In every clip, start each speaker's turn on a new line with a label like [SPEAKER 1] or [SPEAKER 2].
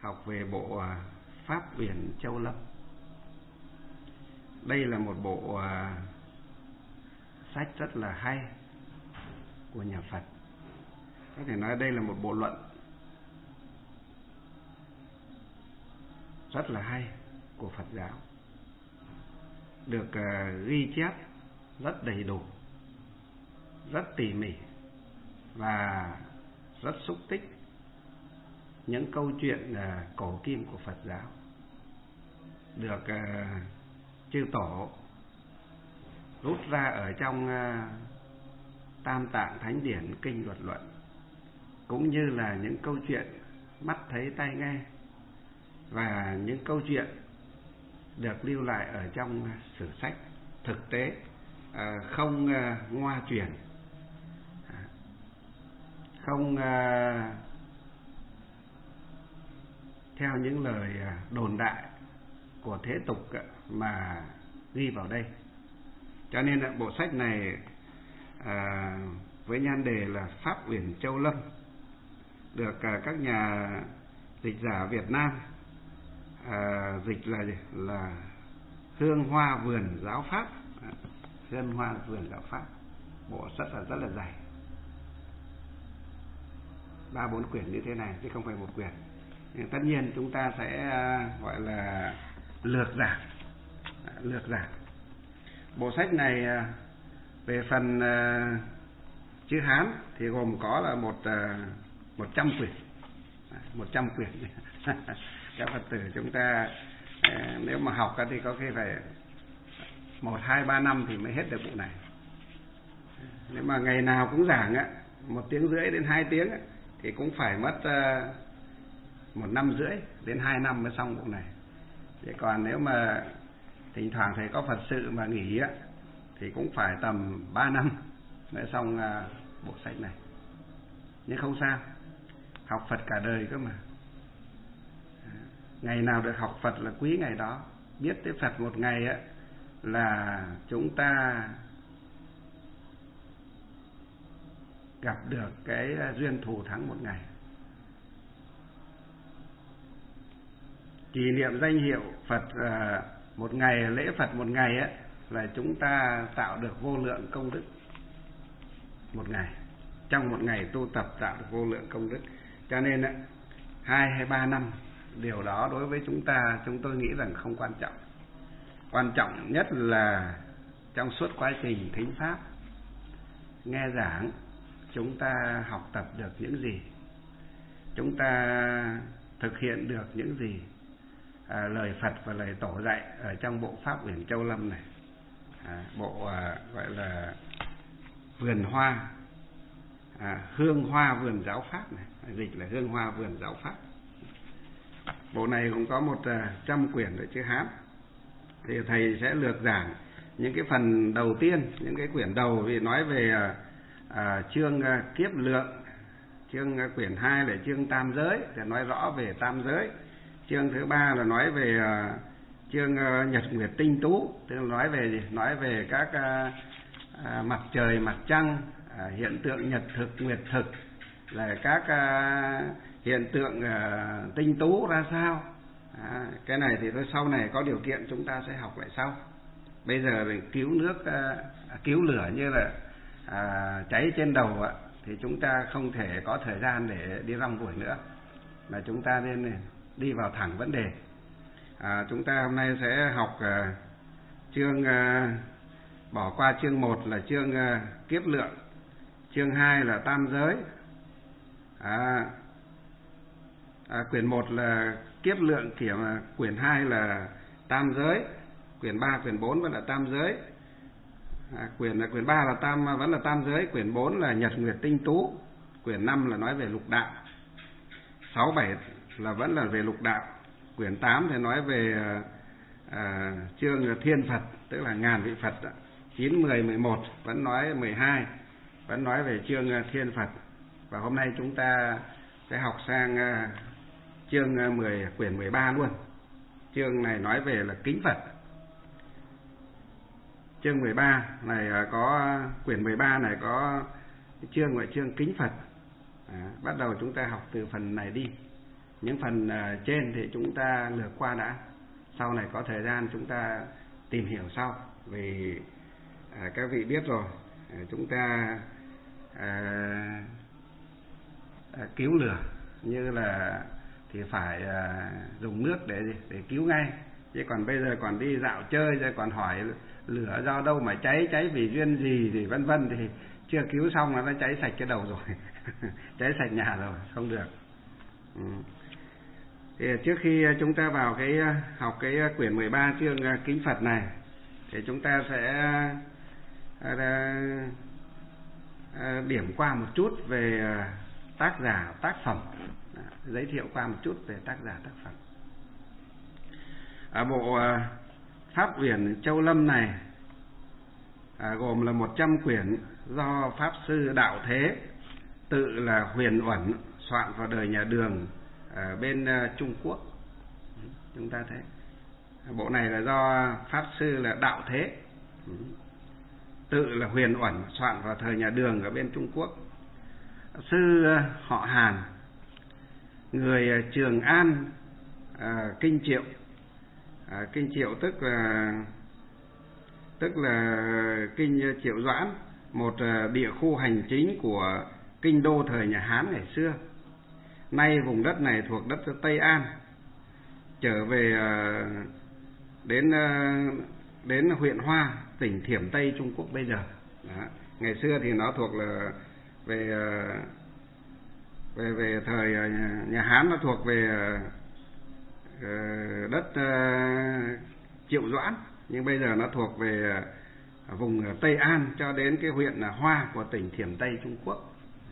[SPEAKER 1] học về bộ Pháp Uyển Châu Lâm. Đây là một bộ sách rất là hay của nhà Phật. Có thể nói đây là một bộ luận rất là hay của Phật giáo, được ghi chép rất đầy đủ, rất tỉ mỉ và rất xúc tích những câu chuyện cổ kim của Phật giáo, được chư tổ rút ra ở trong Tam Tạng Thánh Điển Kinh Luật Luận, cũng như là những câu chuyện mắt thấy tai nghe và những câu chuyện được lưu lại ở trong sử sách thực tế, không ngoa truyền, không theo những lời đồn đại của thế tục mà ghi vào đây. Cho nên bộ sách này với nhan đề là Pháp Uyển Châu Lâm, được các nhà dịch giả Việt Nam dịch là Hương Hoa Vườn Giáo Pháp. Hương Hoa Vườn Giáo Pháp, bộ sách là rất là dày, 3-4 quyển như thế này chứ không phải một quyển. Tất nhiên chúng ta sẽ gọi là lược giảng. Bộ sách này về phần chữ Hán thì gồm có là 100 quyển. 100 quyển. Các Phật tử chúng ta nếu mà học thì có khi phải 1, 2, 3 năm thì mới hết được bộ này. Nếu mà ngày nào cũng giảng 1 tiếng rưỡi đến 2 tiếng thì cũng phải mất 1 năm rưỡi đến 2 năm mới xong bộ này. Vậy còn nếu mà thỉnh thoảng thầy có Phật sự mà nghỉ thì cũng phải tầm 3 năm mới xong bộ sách này. Nhưng không sao, học Phật cả đời cơ mà. Ngày nào được học Phật là quý ngày đó. Biết tới Phật một ngày là chúng ta gặp được cái duyên thù thắng một ngày. Kỷ niệm danh hiệu Phật một ngày, lễ Phật một ngày là chúng ta tạo được vô lượng công đức một ngày. Trong một ngày tu tập tạo được vô lượng công đức. Cho nên 2 hay 3 năm, điều đó đối với chúng tôi nghĩ rằng không quan trọng. Quan trọng nhất là trong suốt quá trình thính pháp, nghe giảng, chúng ta học tập được những gì, chúng ta thực hiện được những gì lời Phật và lời Tổ dạy ở trong bộ Pháp Uyển Châu Lâm này. Bộ gọi là Vườn Hoa, Hương Hoa Vườn Giáo Pháp này, dịch là Hương Hoa Vườn Giáo Pháp. Bộ này cũng có 100 quyển ở chữ Hán. Thì thầy sẽ lược giảng những cái phần đầu tiên, những cái quyển đầu vì nói về chương kiếp lượng, chương quyển 2 là chương tam giới, để nói rõ về tam giới. Chương thứ 3 là nói về chương nhật nguyệt tinh tú, tức là nói về các mặt trời, mặt trăng, hiện tượng nhật thực, nguyệt thực, là các hiện tượng tinh tú ra sao. Cái này thì thôi sau này có điều kiện chúng ta sẽ học lại sau. Bây giờ thì cứu nước, cứu lửa như là cháy trên đầu thì chúng ta không thể có thời gian để đi rong ruổi nữa, mà chúng ta nên đi vào thẳng vấn đề. Chúng ta hôm nay sẽ học chương, bỏ qua chương 1 là chương kiếp lượng, chương 2 là tam giới, quyển 1 là kiếp lượng kiểm, quyển 2 là tam giới, quyển 3, quyển 4 vẫn là tam giới, quyển 3 là vẫn là tam giới, quyển 4 là nhật nguyệt tinh tú, quyển 5 là nói về lục đạo, 6, 7 là vẫn là về lục đạo, quyển 8 thì nói về chương thiên Phật, tức là ngàn vị Phật, 9, 10, 11 vẫn nói, 12 vẫn nói về chương thiên Phật. Và hôm nay chúng ta sẽ học sang chương 10, quyển 13 luôn. Chương này nói về là kính Phật. Chương 13 này có, quyển 13 này có chương gọi chương kính Phật. Bắt đầu chúng ta học từ phần này đi. Những phần trên thì chúng ta lược qua đã, sau này có thời gian chúng ta tìm hiểu sau. Vì các vị biết rồi, chúng ta cứu lửa như là thì phải dùng nước để cứu ngay, chứ còn bây giờ còn đi dạo chơi rồi còn hỏi lửa do đâu mà cháy vì duyên gì thì vân vân, thì chưa cứu xong là nó cháy sạch cái đầu rồi cháy sạch nhà rồi, không được. Thì trước khi chúng ta vào cái học cái quyển 13 chương Kính Phật này, thì chúng ta sẽ điểm qua một chút về tác giả, tác phẩm, giới thiệu qua một chút về tác giả, tác phẩm. Bộ Pháp Uyển Châu Lâm này gồm là 100 quyển do Pháp Sư Đạo Thế, tự là Huyền Uẩn, soạn vào đời nhà Đường ở bên Trung Quốc. Chúng ta thấy bộ này là do Pháp Sư là Đạo Thế, tự là Huyền Uẩn, soạn vào thời nhà Đường ở bên Trung Quốc. Sư họ Hàn, người Trường An, Kinh Triệu. Kinh Triệu tức là Kinh Triệu Doãn, một địa khu hành chính của kinh đô thời nhà Hán ngày xưa. Nay vùng đất này thuộc đất Tây An, trở về đến huyện Hoa, tỉnh Thiểm Tây Trung Quốc bây giờ. Đó. Ngày xưa thì nó thuộc là về thời nhà Hán, nó thuộc về đất Triệu Doãn, nhưng bây giờ nó thuộc về vùng Tây An cho đến cái huyện Hoa của tỉnh Thiểm Tây Trung Quốc.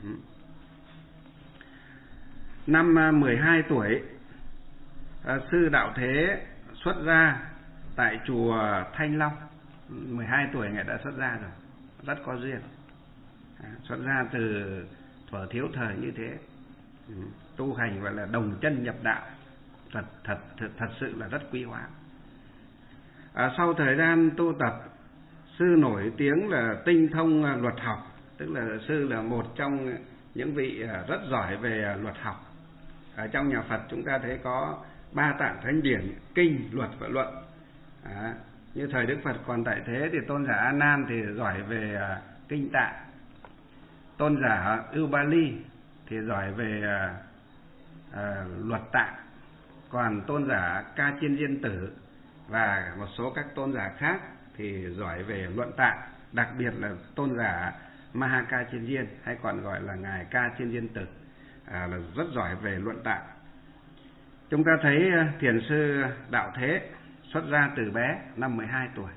[SPEAKER 1] Năm 12 tuổi, Sư Đạo Thế xuất gia tại chùa Thanh Long. 12 tuổi ngài đã xuất gia rồi, rất có duyên. Xuất gia từ thuở thiếu thời như thế, tu hành gọi là đồng chân nhập đạo, thật sự là rất quý hóa. Sau thời gian tu tập, sư nổi tiếng là tinh thông luật học, tức là sư là một trong những vị rất giỏi về luật học. Ở trong nhà Phật chúng ta thấy có 3 tạng thánh điển: kinh, luật và luận. Như thời Đức Phật còn tại thế thì tôn giả A Nan thì giỏi về kinh tạng, tôn giả Ubali thì giỏi về luật tạng, còn tôn giả Ca Chiên Diên Tử và một số các tôn giả khác thì giỏi về luận tạng, đặc biệt là tôn giả Maha Ca Chiên Diên, hay còn gọi là ngài Ca Chiên Diên Tử, là rất giỏi về luận tạng. Chúng ta thấy thiền sư Đạo Thế xuất gia từ bé, năm 12 tuổi.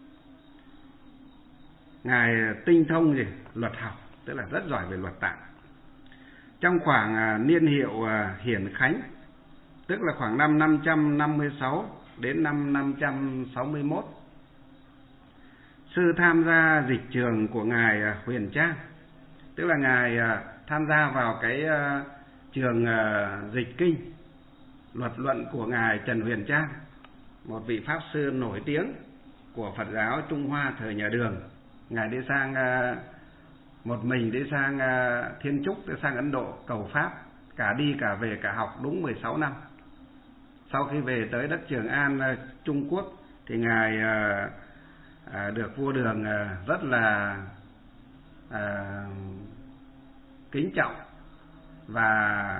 [SPEAKER 1] Ngài tinh thông luật học, tức là rất giỏi về luật tạng. Trong khoảng niên hiệu Hiển Khánh, tức là khoảng năm 556 đến năm 561, sư tham gia dịch trường của ngài Huyền Trang, tức là ngài tham gia vào cái trường dịch kinh luật luận của ngài Trần Huyền Trang, một vị pháp sư nổi tiếng của Phật giáo Trung Hoa thời nhà Đường. Ngài đi sang một mình đi sang Thiên Trúc, đi sang Ấn Độ cầu pháp, cả đi cả về cả học đúng 16 năm. Sau khi về tới đất Trường An Trung Quốc thì ngài được vua Đường rất là kính trọng và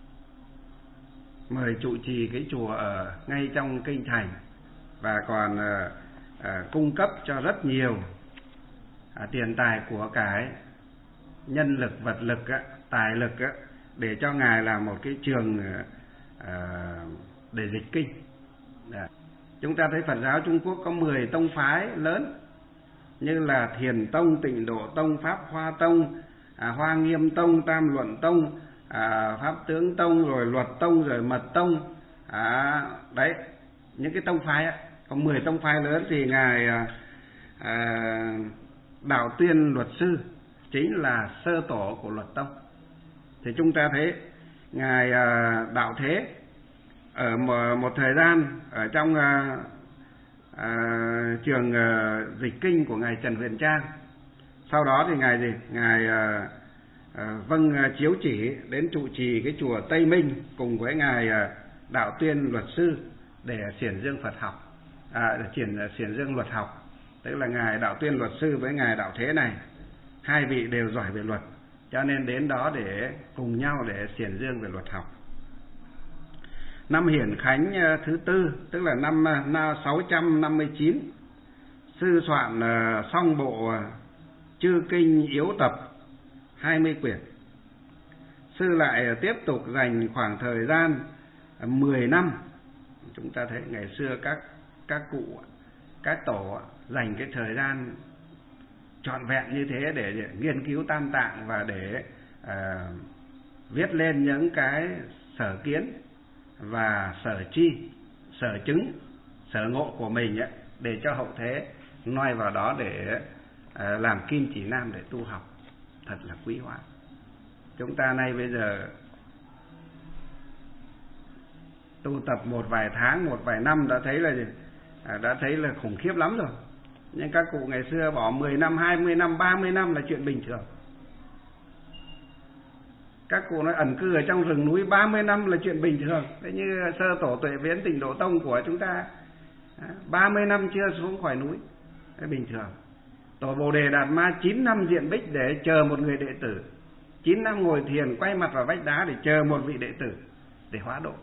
[SPEAKER 1] mời trụ trì cái chùa ở ngay trong kinh thành, và còn cung cấp cho rất nhiều tiền tài của cải, nhân lực, vật lực, tài lực để cho ngài làm một cái trường để dịch kinh. Chúng ta thấy Phật giáo Trung Quốc có 10 tông phái lớn như là Thiền Tông, Tịnh Độ Tông, Pháp Hoa Tông, Hoa Nghiêm Tông, Tam Luận Tông, Pháp Tướng Tông, rồi Luật Tông, rồi Mật Tông. Đấy, những cái tông phái có 10 tông phái lớn thì ngài Đạo Tuyên Luật Sư chính là sơ tổ của Luật Tông. Thì chúng ta thấy ngài Đạo Thế ở một thời gian ở trong trường dịch kinh của ngài Trần Huyền Trang. Sau đó thì ngài vâng chiếu chỉ đến trụ trì cái chùa Tây Minh cùng với ngài Đạo Tuyên luật sư để xiển dương Phật học, xiển dương luật học, tức là ngài Đạo Tuyên luật sư với ngài Đạo Thế này, hai vị đều giỏi về luật, cho nên đến đó để cùng nhau để xiển dương về luật học. Năm Hiển Khánh thứ tư, tức là năm 659, sư soạn xong bộ Chư Kinh Yếu Tập 20 quyển. Sư lại tiếp tục dành khoảng thời gian 10 năm. Chúng ta thấy ngày xưa các cụ, các tổ dành cái thời gian trọn vẹn như thế để nghiên cứu Tam Tạng và để viết lên những cái sở kiến và sở tri, sở chứng, sở ngộ của mình ấy, để cho hậu thế noi vào đó để làm kim chỉ nam để tu học. Thật là quý hóa. Chúng ta nay bây giờ tu tập một vài tháng, một vài năm đã thấy là khủng khiếp lắm rồi. Nhưng các cụ ngày xưa bỏ 10 năm, 20 năm, 30 năm là chuyện bình thường. Các cụ nói ẩn cư ở trong rừng núi 30 năm là chuyện bình thường. Thế như sơ tổ Tuệ Viễn Tịnh Độ Tông của chúng ta 30 năm chưa xuống khỏi núi, là bình thường. Tổ Bồ Đề Đạt Ma 9 năm diện bích để chờ một người đệ tử, 9 năm ngồi thiền quay mặt vào vách đá để chờ một vị đệ tử để hóa độ.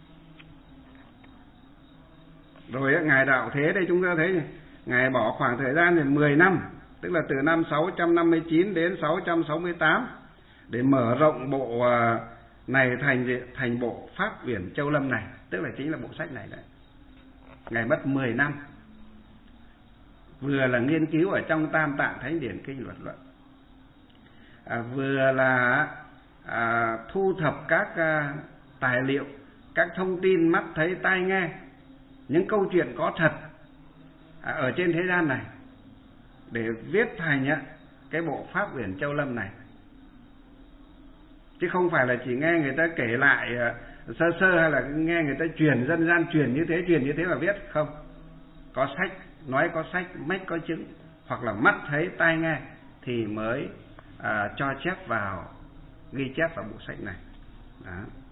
[SPEAKER 1] Rồi ngài Đạo Thế đây chúng ta thấy ngài bỏ khoảng thời gian thì 10 năm, tức là từ năm 659 đến 668 để mở rộng bộ này thành bộ Pháp Uyển Châu Lâm này, tức là chính là bộ sách này đấy. Ngài mất 10 năm, vừa là nghiên cứu ở trong Tam Tạng Thánh Điển Kinh Luật Luận, vừa là thu thập các tài liệu, các thông tin mắt thấy tai nghe, những câu chuyện có thật ở trên thế gian này để viết thành cái bộ Pháp Uyển Châu Lâm này. Chứ không phải là chỉ nghe người ta kể lại sơ sơ, hay là nghe người ta truyền dân gian truyền như thế mà viết. Không, có sách, nói có sách, mách có chứng, hoặc là mắt thấy tai nghe thì mới cho chép vào, ghi chép vào bộ sách này. Đó.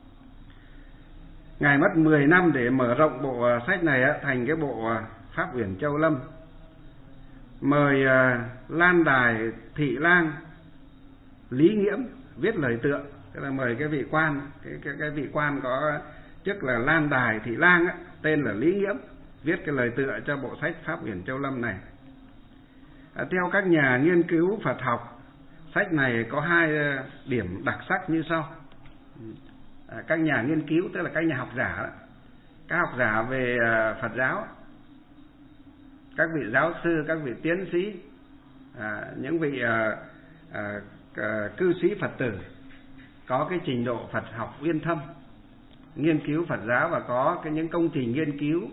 [SPEAKER 1] Ngài mất 10 năm để mở rộng bộ sách này thành cái bộ Pháp Uyển Châu Lâm. Mời Lan Đài Thị Lang Lý Nghiễm viết lời tựa, tức là mời cái vị quan, cái vị quan có chức là Lan Đài Thị Lang tên là Lý Nghiễm, viết cái lời tựa cho bộ sách Pháp Uyển Châu Lâm này. Theo các nhà nghiên cứu Phật học, sách này có 2 điểm đặc sắc như sau. Các nhà nghiên cứu, tức là các nhà học giả, các học giả về Phật giáo, các vị giáo sư, các vị tiến sĩ, những vị cư sĩ Phật tử có cái trình độ Phật học uyên thâm, nghiên cứu Phật giáo và có những công trình nghiên cứu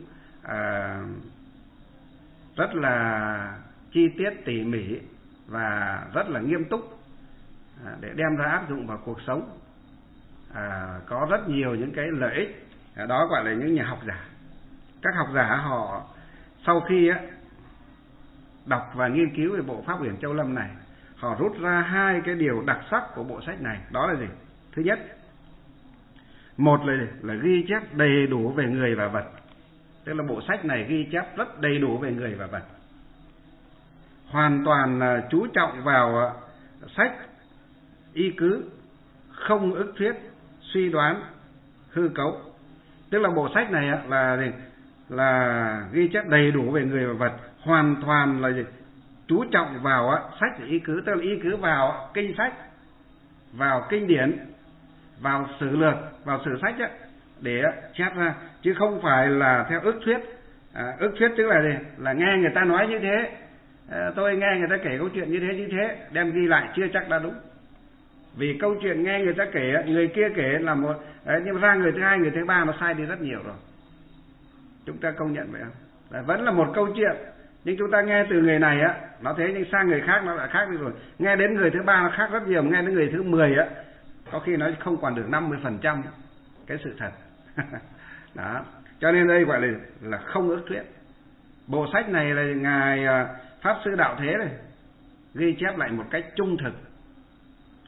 [SPEAKER 1] rất là chi tiết tỉ mỉ và rất là nghiêm túc để đem ra áp dụng vào cuộc sống, có rất nhiều những cái lợi ích. Đó gọi là những nhà học giả. Các học giả họ sau khi đọc và nghiên cứu về bộ Pháp Uyển Châu Lâm này, họ rút ra 2 cái điều đặc sắc của bộ sách này. Đó là gì? Thứ nhất, một là ghi chép đầy đủ về người và vật, tức là bộ sách này ghi chép rất đầy đủ về người và vật, hoàn toàn chú trọng vào sách y cứ, không ức thuyết, suy đoán, hư cấu. Tức là bộ sách này là ghi chép đầy đủ về người và vật, hoàn toàn là chú trọng vào sách y cứ, tức là y cứ vào kinh sách, vào kinh điển, vào sử lược, vào sử sách để chép ra, chứ không phải là theo ức thuyết. Ức thuyết tức là gì? Là nghe người ta nói như thế, tôi nghe người ta kể câu chuyện như thế đem ghi lại chưa chắc đã đúng. Vì câu chuyện nghe người ta kể, người kia kể là một, nhưng ra người thứ hai, người thứ ba nó sai đi rất nhiều rồi. Chúng ta công nhận vậy không? Vẫn là một câu chuyện, nhưng chúng ta nghe từ người này nó thế, nhưng sang người khác nó lại khác đi rồi. Nghe đến người thứ ba nó khác rất nhiều, nghe đến người thứ 10 có khi nó không còn được 50% cái sự thật. Đó. Cho nên đây gọi là không ức thuyết. Bộ sách này là ngài Pháp Sư Đạo Thế này ghi chép lại một cách trung thực,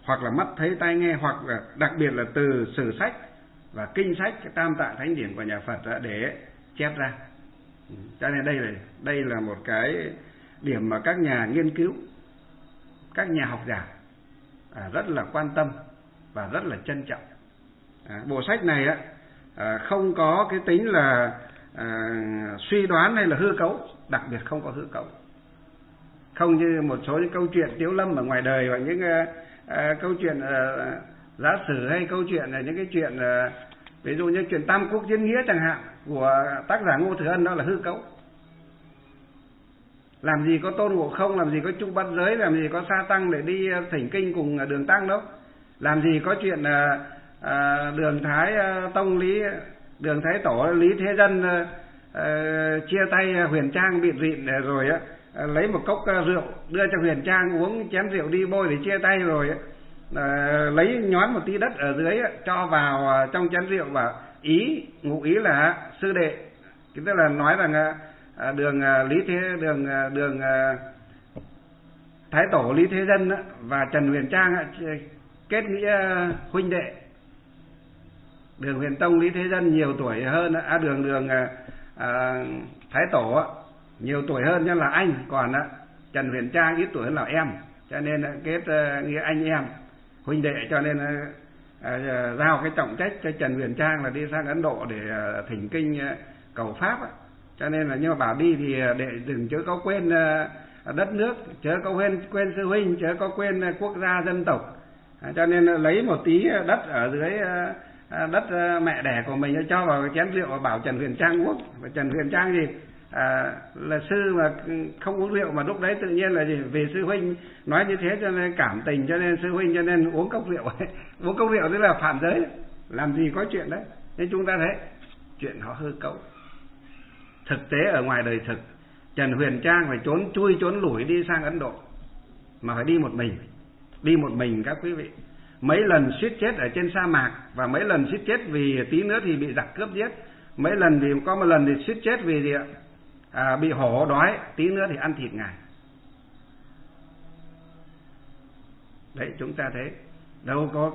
[SPEAKER 1] hoặc là mắt thấy tai nghe, hoặc là đặc biệt là từ sử sách và kinh sách Tam Tạng Thánh Điển của nhà Phật để chép ra. Cho nên đây là một cái điểm mà các nhà nghiên cứu, các nhà học giả rất là quan tâm và rất là trân trọng. Bộ sách này không có cái tính là suy đoán hay là hư cấu, đặc biệt không có hư cấu. Không như một số những câu chuyện tiếu lâm ở ngoài đời, hoặc những câu chuyện giả sử, hay câu chuyện là những cái chuyện ví dụ như chuyện Tam Quốc Diễn Nghĩa chẳng hạn của tác giả Ngô Thừa Ân, đó là hư cấu. Làm gì có Tôn Ngộ Không, làm gì có Chu Bát Giới, làm gì có Sa Tăng để đi thỉnh kinh cùng Đường Tăng đâu. Làm gì có chuyện Đường Thái Tổ Lý Thế Dân chia tay Huyền Trang bịt rịn rồi lấy một cốc rượu đưa cho Huyền Trang uống chén rượu đi bôi để chia tay, rồi lấy nhón một tí đất ở dưới cho vào trong chén rượu, và ngụ ý là sư đệ, tức là nói rằng đường Thái Tổ Lý Thế Dân và Trần Huyền Trang kết nghĩa huynh đệ. Đường Huyền Tông Lý Thế Dân nhiều tuổi hơn, đường Thái Tổ nhiều tuổi hơn nên là anh, còn Trần Huyền Trang ít tuổi hơn là em, cho nên kết nghĩa anh em huynh đệ, cho nên giao cái trọng trách cho Trần Huyền Trang là đi sang Ấn Độ để thỉnh kinh cầu pháp. Cho nên là nhưng mà bảo đi thì để đừng chớ có quên đất nước, chớ có quên sư huynh, chớ có quên quốc gia dân tộc. Cho nên lấy một tí đất ở dưới đất mẹ đẻ của mình cho vào cái chén rượu và bảo Trần Huyền Trang uống. Và Trần Huyền Trang thì là sư mà không uống rượu, mà lúc đấy tự nhiên là gì, vì sư huynh nói như thế cho nên cảm tình, cho nên sư huynh cho nên uống cốc rượu. Uống cốc rượu tức là phạm giới, làm gì có chuyện đấy. Nên chúng ta thấy chuyện họ hư cấu. Thực tế ở ngoài đời thực, Trần Huyền Trang phải trốn lủi đi sang Ấn Độ, mà phải đi một mình các quý vị. Mấy lần suýt chết ở trên sa mạc, và mấy lần suýt chết vì tí nữa thì bị giặc cướp giết. Mấy lần thì có một lần thì suýt chết vì gì bị hổ đói, tí nữa thì ăn thịt ngài. Đấy, chúng ta thấy đâu có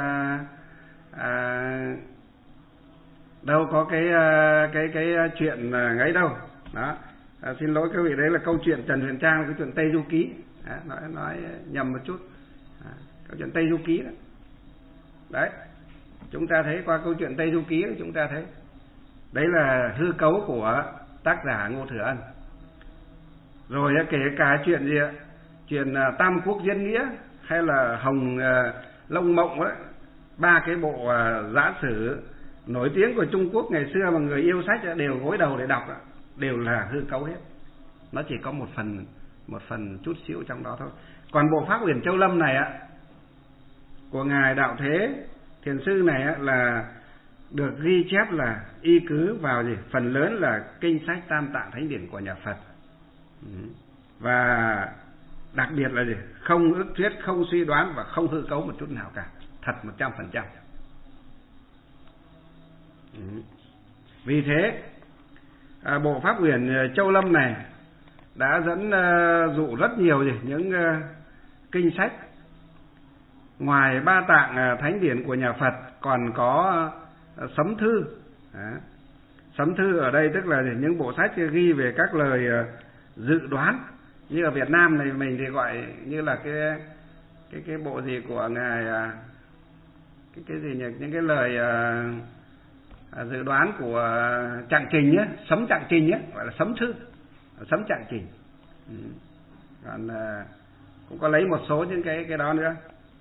[SPEAKER 1] cái chuyện ấy đâu. Đó. Xin lỗi quý vị, đấy là câu chuyện Trần Huyền Trang, cái chuyện Tây Du Ký. Nói nhầm một chút. Câu chuyện Tây Du Ký đó. Đấy, chúng ta thấy qua câu chuyện Tây Du Ký đó, chúng ta thấy đấy là hư cấu của tác giả Ngô Thừa Ân. Rồi kể cả chuyện gì ạ, chuyện Tam Quốc Diễn Nghĩa hay là Hồng Lông Mộng ấy, ba cái bộ giả sử nổi tiếng của Trung Quốc ngày xưa mà người yêu sách đều gối đầu để đọc, đều là hư cấu hết. Nó chỉ có một phần chút xíu trong đó thôi. Còn bộ Pháp Uyển Châu Lâm này của ngài Đạo Thế Thiền sư này là được ghi chép là y cứ vào gì, phần lớn là kinh sách Tam Tạng Thánh Điển của nhà Phật. Và đặc biệt là gì, không ức thuyết, không suy đoán và không hư cấu một chút nào cả, thật 100%. Vì thế bộ Pháp Uyển Châu Lâm này đã dẫn dụ rất nhiều những kinh sách. Ngoài Ba Tạng Thánh Điển của nhà Phật còn có Sấm Thư. Sấm Thư ở đây tức là những bộ sách ghi về các lời dự đoán. Như ở Việt Nam này mình thì gọi như là cái bộ gì của ngài, cái gì nhỉ, những cái lời dự đoán của Trạng Trình nhé, Sấm Trạng Trình nhé, gọi là Sấm Thư, Sấm Trạng Trình. Còn cũng có lấy một số những cái đó nữa.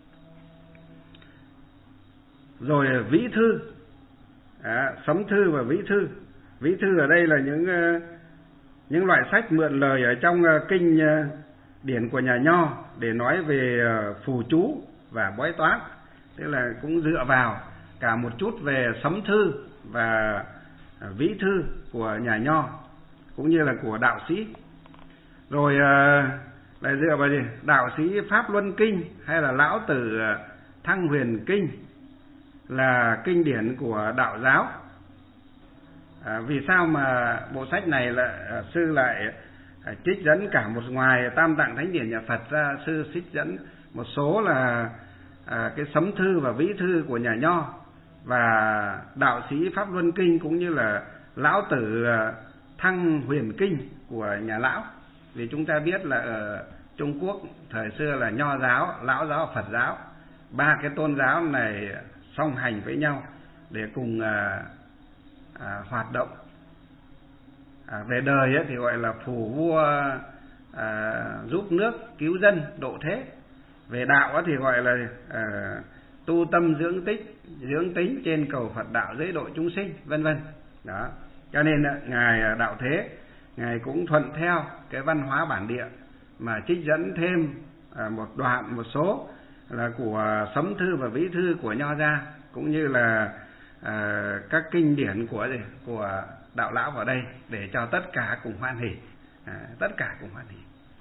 [SPEAKER 1] Rồi Vĩ Thư, Sấm Thư và Vĩ Thư. Vĩ Thư ở đây là những loại sách mượn lời ở trong kinh điển của nhà Nho để nói về phù chú và bói toán, tức là cũng dựa vào cả một chút về Sấm Thư và Vĩ Thư của nhà Nho cũng như là của đạo sĩ. Rồi lại dựa vào gì, đạo sĩ Pháp Luân Kinh hay là Lão Tử Thăng Huyền Kinh là kinh điển của đạo giáo. Vì sao mà bộ sách này là sư lại trích dẫn cả một, ngoài Tam Tạng Thánh Điển nhà Phật ra, sư trích dẫn một số là cái sấm thư và vĩ thư của nhà Nho, và đạo sĩ Pháp Luân Kinh, cũng như là lão tử Thăng Huyền Kinh của nhà Lão. Vì chúng ta biết là ở Trung Quốc thời xưa là Nho giáo, Lão giáo, Phật giáo, ba cái tôn giáo này song hành với nhau để cùng hoạt động. Về đời ấy thì gọi là phù vua giúp nước, cứu dân, độ thế. Về đạo ấy thì gọi là tu tâm dưỡng tính trên cầu Phật đạo giới độ chúng sinh, vân vân. Đó. Cho nên ngài Đạo Thế, ngài cũng thuận theo cái văn hóa bản địa mà trích dẫn thêm một số là của sấm thư và vĩ thư của Nho ra, cũng như là các kinh điển của đạo lão vào đây, để cho tất cả cùng hoan hỉ, tất cả cùng hoan hỉ.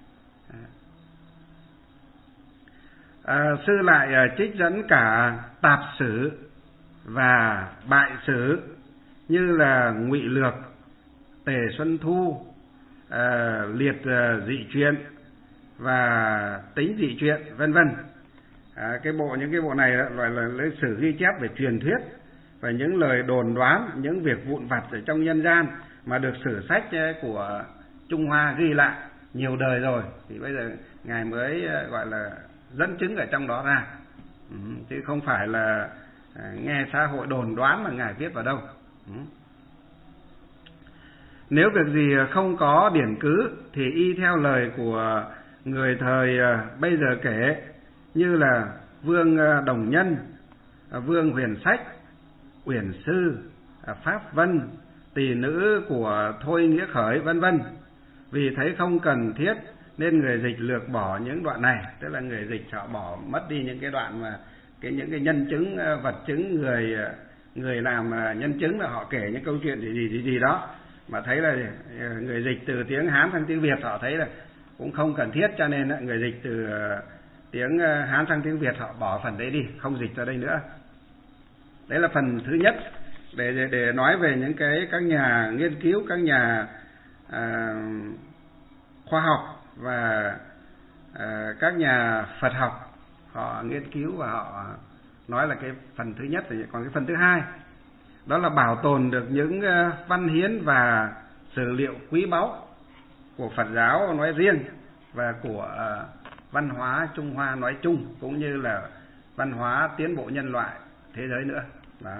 [SPEAKER 1] Sư lại trích dẫn cả tạp sử và bại sử như là Ngụy Lược, Tề Xuân Thu, Liệt dị truyện và Tính dị truyện, vân vân. Những cái bộ này gọi là lấy sử ghi chép về truyền thuyết và những lời đồn đoán, những việc vụn vặt ở trong nhân gian mà được sử sách của Trung Hoa ghi lại nhiều đời rồi, thì bây giờ ngài mới gọi là dẫn chứng ở trong đó ra, chứ không phải là nghe xã hội đồn đoán mà ngài viết vào đâu. Nếu việc gì không có điển cứ thì y theo lời của người thời bây giờ kể, như là Vương Đồng Nhân, Vương Huyền Sách, Uyển Sư, Pháp Vân, tỷ nữ của Thôi Nghĩa Khởi, vân vân. Vì thấy không cần thiết nên người dịch lược bỏ những đoạn này, tức là người dịch họ bỏ mất đi những cái đoạn mà những cái nhân chứng, vật chứng, người làm nhân chứng là họ kể những câu chuyện gì đó, mà thấy là người dịch từ tiếng Hán sang tiếng Việt họ thấy là cũng không cần thiết, cho nên người dịch từ tiếng Hán sang tiếng Việt họ bỏ phần đấy đi, không dịch ra đây nữa. Đấy là phần thứ nhất, để nói về những các nhà nghiên cứu, các nhà khoa học và các nhà Phật học họ nghiên cứu và họ nói là cái phần thứ nhất. Còn cái phần thứ hai đó là bảo tồn được những văn hiến và sử liệu quý báu của Phật giáo nói riêng và của văn hóa Trung Hoa nói chung, cũng như là văn hóa tiến bộ nhân loại thế giới nữa. Đó.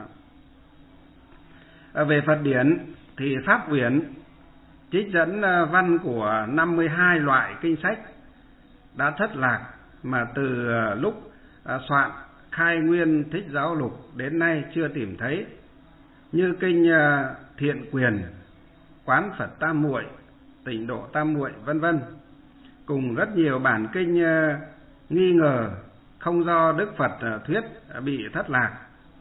[SPEAKER 1] Về Phật điển thì Pháp Uyển trích dẫn văn của 52 loại kinh sách đã thất lạc mà từ lúc soạn Khai Nguyên Thích Giáo Lục đến nay chưa tìm thấy, như kinh Thiện Quyền, Quán Phật Tam Muội, Tịnh Độ Tam Muội, vân vân, cùng rất nhiều bản kinh nghi ngờ không do Đức Phật thuyết bị thất lạc.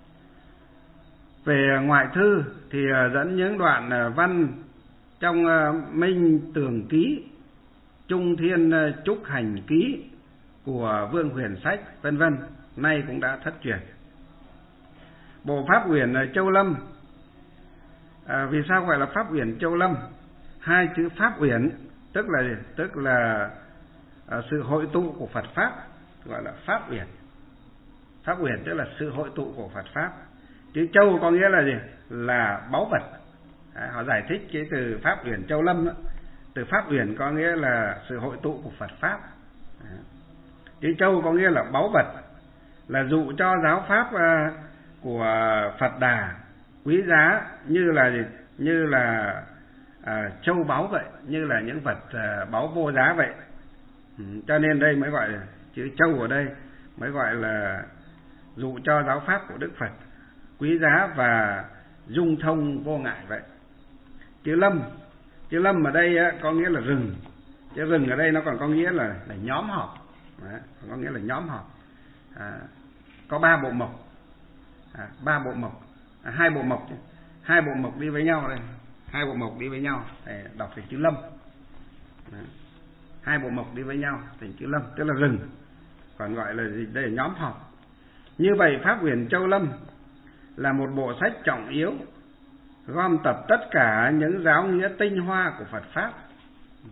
[SPEAKER 1] Về ngoại thư thì dẫn những đoạn văn trong Minh Tường Ký, Trung Thiên Trúc Hành Ký của Vương Huyền Sách, vân vân, nay cũng đã thất truyền. Bộ Pháp Uyển Châu Lâm, vì sao gọi là Pháp Uyển Châu Lâm? Hai chữ Pháp Uyển tức là sự hội tụ của Phật pháp, gọi là Pháp Uyển. Pháp Uyển tức là sự hội tụ của Phật pháp. Chữ Châu có nghĩa là gì? Là báu vật. Họ giải thích cái từ Pháp Uyển Châu Lâm đó. Từ Pháp Uyển có nghĩa là sự hội tụ của Phật pháp. Chữ Châu có nghĩa là báu vật, là dụ cho giáo pháp của Phật Đà quý giá như là châu báu vậy, như là những vật báu vô giá vậy. Cho nên đây mới gọi là chữ Châu, ở đây mới gọi là dụ cho giáo pháp của Đức Phật quý giá và dung thông vô ngại vậy. Chữ Lâm ở đây có nghĩa là rừng. Chữ rừng ở đây nó còn có nghĩa là nhóm họp. Đấy, có nghĩa là nhóm họp. Có 3 bộ mộc, 3 bộ mộc, 2 bộ mộc, 2 bộ mộc đi với nhau đây, 2 bộ mộc đi với nhau, để đọc thành chữ Lâm. Đấy. 2 bộ mộc đi với nhau thành chữ Lâm, tức là rừng, còn gọi là gì đây, là nhóm họp. Như vậy Pháp Uyển Châu Lâm là một bộ sách trọng yếu, gom tập tất cả những giáo nghĩa tinh hoa của Phật pháp.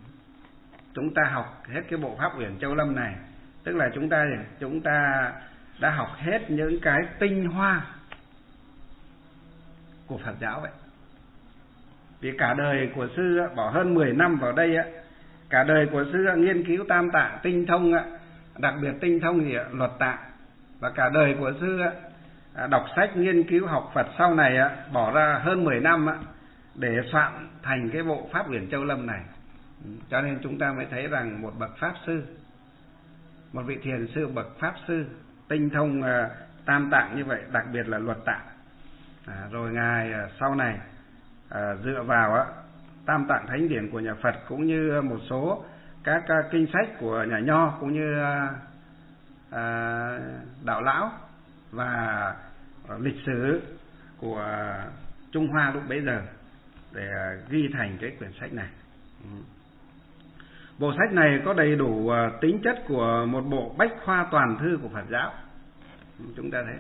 [SPEAKER 1] Chúng ta học hết cái bộ Pháp Uyển Châu Lâm này, tức là chúng ta đã học hết những cái tinh hoa của Phật giáo vậy. Vì cả đời của sư bỏ hơn 10 năm vào đây, cả đời của sư nghiên cứu tam tạng tinh thông, đặc biệt tinh thông thì luật tạng, và cả đời của sư đọc sách nghiên cứu học Phật sau này bỏ ra hơn 10 năm để soạn thành cái bộ Pháp Uyển Châu Lâm này. Cho nên chúng ta mới thấy rằng một bậc pháp sư, một vị thiền sư bậc pháp sư tinh thông tam tạng như vậy, đặc biệt là luật tạng, rồi ngài sau này dựa vào tam tạng thánh điển của nhà Phật cũng như một số các kinh sách của nhà Nho cũng như đạo lão và lịch sử của Trung Hoa lúc bấy giờ để ghi thành cái quyển sách này. Bộ sách này có đầy đủ tính chất của một bộ bách khoa toàn thư của Phật giáo. Chúng ta thấy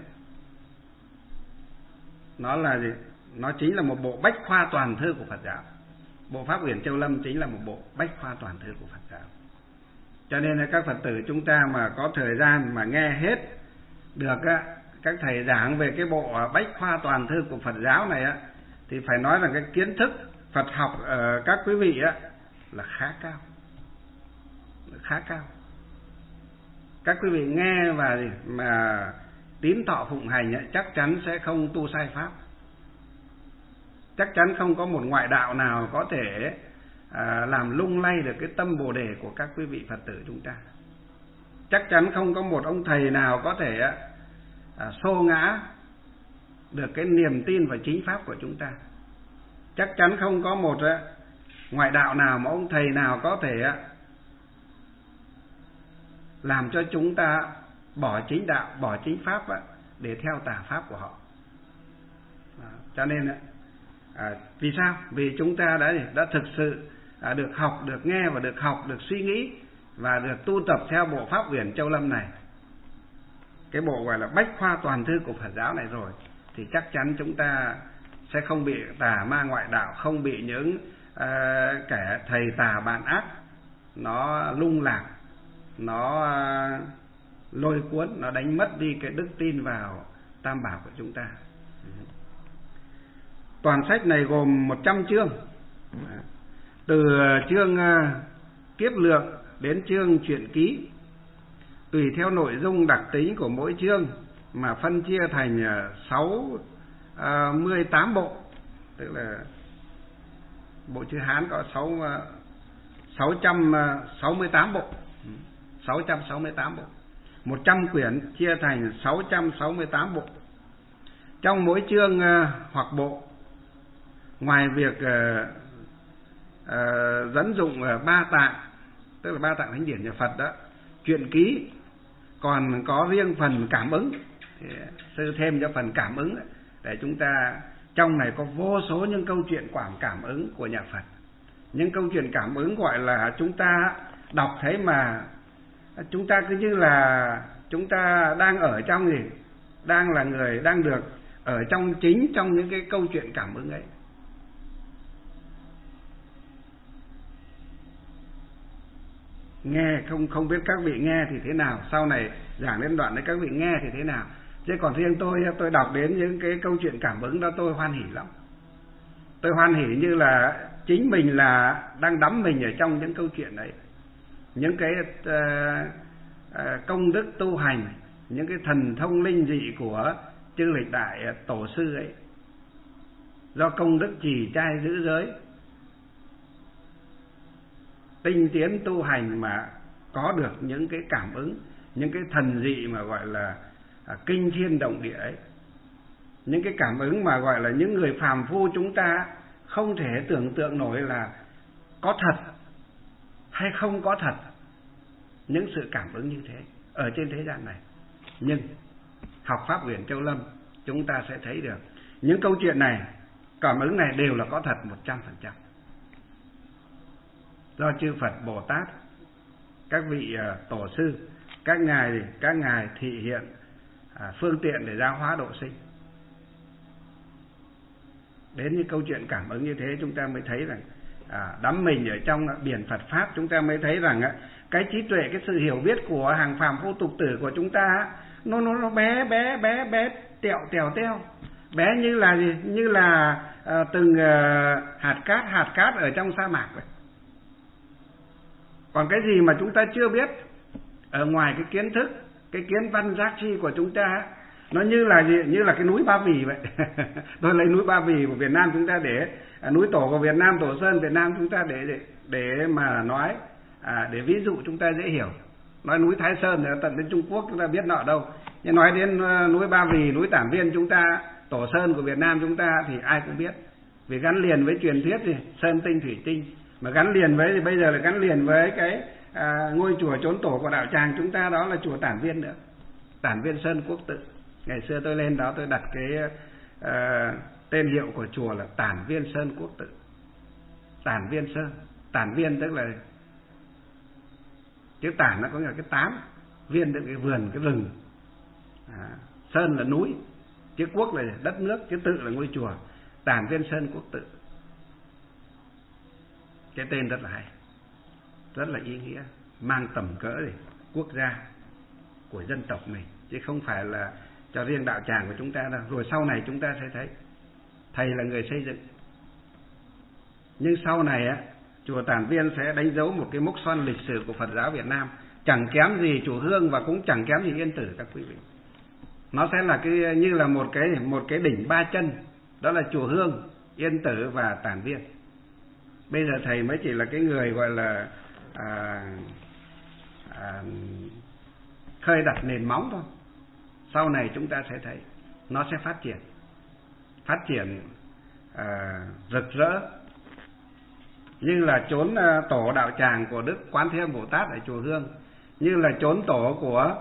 [SPEAKER 1] nó là gì? Nó chính là một bộ bách khoa toàn thư của Phật giáo. Bộ Pháp Uyển Châu Lâm chính là một bộ bách khoa toàn thư của Phật giáo. Cho nên là các Phật tử chúng ta mà có thời gian mà nghe hết được các thầy giảng về cái bộ bách khoa toàn thư của Phật giáo này thì phải nói rằng cái kiến thức Phật học ở các quý vị là khá cao, khá cao. Các quý vị nghe và mà tín thọ phụng hành chắc chắn sẽ không tu sai pháp, chắc chắn không có một ngoại đạo nào có thể làm lung lay được cái tâm Bồ đề của các quý vị Phật tử chúng ta. Chắc chắn không có một ông thầy nào có thể xô ngã được cái niềm tin vào chính pháp của chúng ta. Chắc chắn không có một ngoại đạo nào, mà ông thầy nào có thể làm cho chúng ta bỏ chính đạo, bỏ chính pháp để theo tà pháp của họ. Cho nên vì sao? Vì chúng ta đã thực sự được học, được nghe và được học, được suy nghĩ và được tu tập theo bộ Pháp Uyển Châu Lâm này, cái bộ gọi là bách khoa toàn thư của Phật giáo này rồi, thì chắc chắn chúng ta sẽ không bị tà ma ngoại đạo, không bị những kẻ thầy tà bạn ác nó lung lạc, nó lôi cuốn, nó đánh mất đi cái đức tin vào tam bảo của chúng ta. Toàn sách này gồm 100 chương, từ chương kiếp lượng đến chương truyện ký, tùy theo nội dung đặc tính của mỗi chương mà phân chia thành 68 bộ, tức là bộ chữ Hán có 668 bộ, 668 bộ. 100 quyển chia thành 668 bộ. Trong mỗi chương hoặc bộ, ngoài việc dẫn dụng 3 tạng, tức là 3 tạng thánh điển nhà Phật đó, truyện ký, còn có riêng phần cảm ứng, thì sư thêm cho phần cảm ứng để chúng ta, trong này có vô số những câu chuyện cảm ứng của nhà Phật. Những câu chuyện cảm ứng gọi là chúng ta đọc thấy mà chúng ta cứ như là chúng ta đang ở trong gì, đang là người đang được ở trong chính trong những cái câu chuyện cảm ứng ấy. Nghe không biết các vị nghe thì thế nào, sau này giảng đến đoạn đấy các vị nghe thì thế nào, chứ còn riêng tôi đọc đến những cái câu chuyện cảm ứng đó tôi hoan hỉ lắm. Tôi hoan hỉ như là chính mình là đang đắm mình ở trong những câu chuyện đấy, những cái công đức tu hành, những cái thần thông linh dị của chư lịch đại tổ sư ấy, do công đức trì trai giữ giới, tinh tiến tu hành mà có được những cái cảm ứng, những cái thần dị mà gọi là kinh thiên động địa ấy. Những cái cảm ứng mà gọi là những người phàm phu chúng ta không thể tưởng tượng nổi là có thật hay không có thật những sự cảm ứng như thế ở trên thế gian này. Nhưng học Pháp Uyển Châu Lâm chúng ta sẽ thấy được những câu chuyện này, cảm ứng này đều là có thật 100%. Do chư Phật Bồ Tát, các vị tổ sư, các ngài thị hiện phương tiện để giáo hóa độ sinh. Đến những câu chuyện cảm ứng như thế chúng ta mới thấy rằng đắm mình ở trong biển Phật Pháp, chúng ta mới thấy rằng cái trí tuệ, cái sự hiểu biết của hàng phàm phu tục tử của chúng ta nó bé tẹo teo, bé như là gì, như là từng hạt cát ở trong sa mạc vậy. Còn cái gì mà chúng ta chưa biết ở ngoài cái kiến thức, cái kiến văn giác chi của chúng ta, nó như là gì, như là cái núi Ba Vì vậy. Tôi lấy núi Ba Vì của Việt Nam chúng ta để núi Tổ của Việt Nam, Tổ Sơn Việt Nam chúng ta để mà nói, để ví dụ chúng ta dễ hiểu. Nói núi Thái Sơn thì tận đến Trung Quốc chúng ta biết nó ở đâu, nhưng nói đến núi Ba Vì, núi Tản Viên chúng ta, Tổ Sơn của Việt Nam chúng ta thì ai cũng biết, vì gắn liền với truyền thuyết thì sơn tinh thủy tinh, mà gắn liền với thì bây giờ là gắn liền với cái ngôi chùa trốn tổ của đạo tràng chúng ta, đó là chùa Tản Viên nữa, Tản Viên Sơn Quốc Tự. Ngày xưa tôi lên đó tôi đặt cái tên hiệu của chùa là Tản Viên Sơn Quốc Tự. Tản Viên Sơn, Tản Viên tức là chữ tản nó có nghĩa là cái tán, viên tức cái vườn, cái rừng, sơn là núi, chữ quốc là đất nước, chữ tự là ngôi chùa. Tản Viên Sơn Quốc Tự, cái tên rất là hay, rất là ý nghĩa, mang tầm cỡ để quốc gia của dân tộc mình, chứ không phải là cho riêng đạo tràng của chúng ta đâu. Rồi sau này chúng ta sẽ thấy thầy là người xây dựng, nhưng sau này á, chùa Tản Viên sẽ đánh dấu một cái mốc son lịch sử của Phật giáo Việt Nam, chẳng kém gì chùa Hương và cũng chẳng kém gì Yên Tử các quý vị. Nó sẽ là cái như là một cái đỉnh ba chân, đó là chùa Hương, Yên Tử và Tản Viên. Bây giờ thầy mới chỉ là cái người gọi là khơi đặt nền móng thôi. Sau này chúng ta sẽ thấy nó sẽ phát triển rực rỡ, như là chốn tổ đạo tràng của Đức Quán Thế Âm Bồ Tát ở chùa Hương, như là chốn tổ của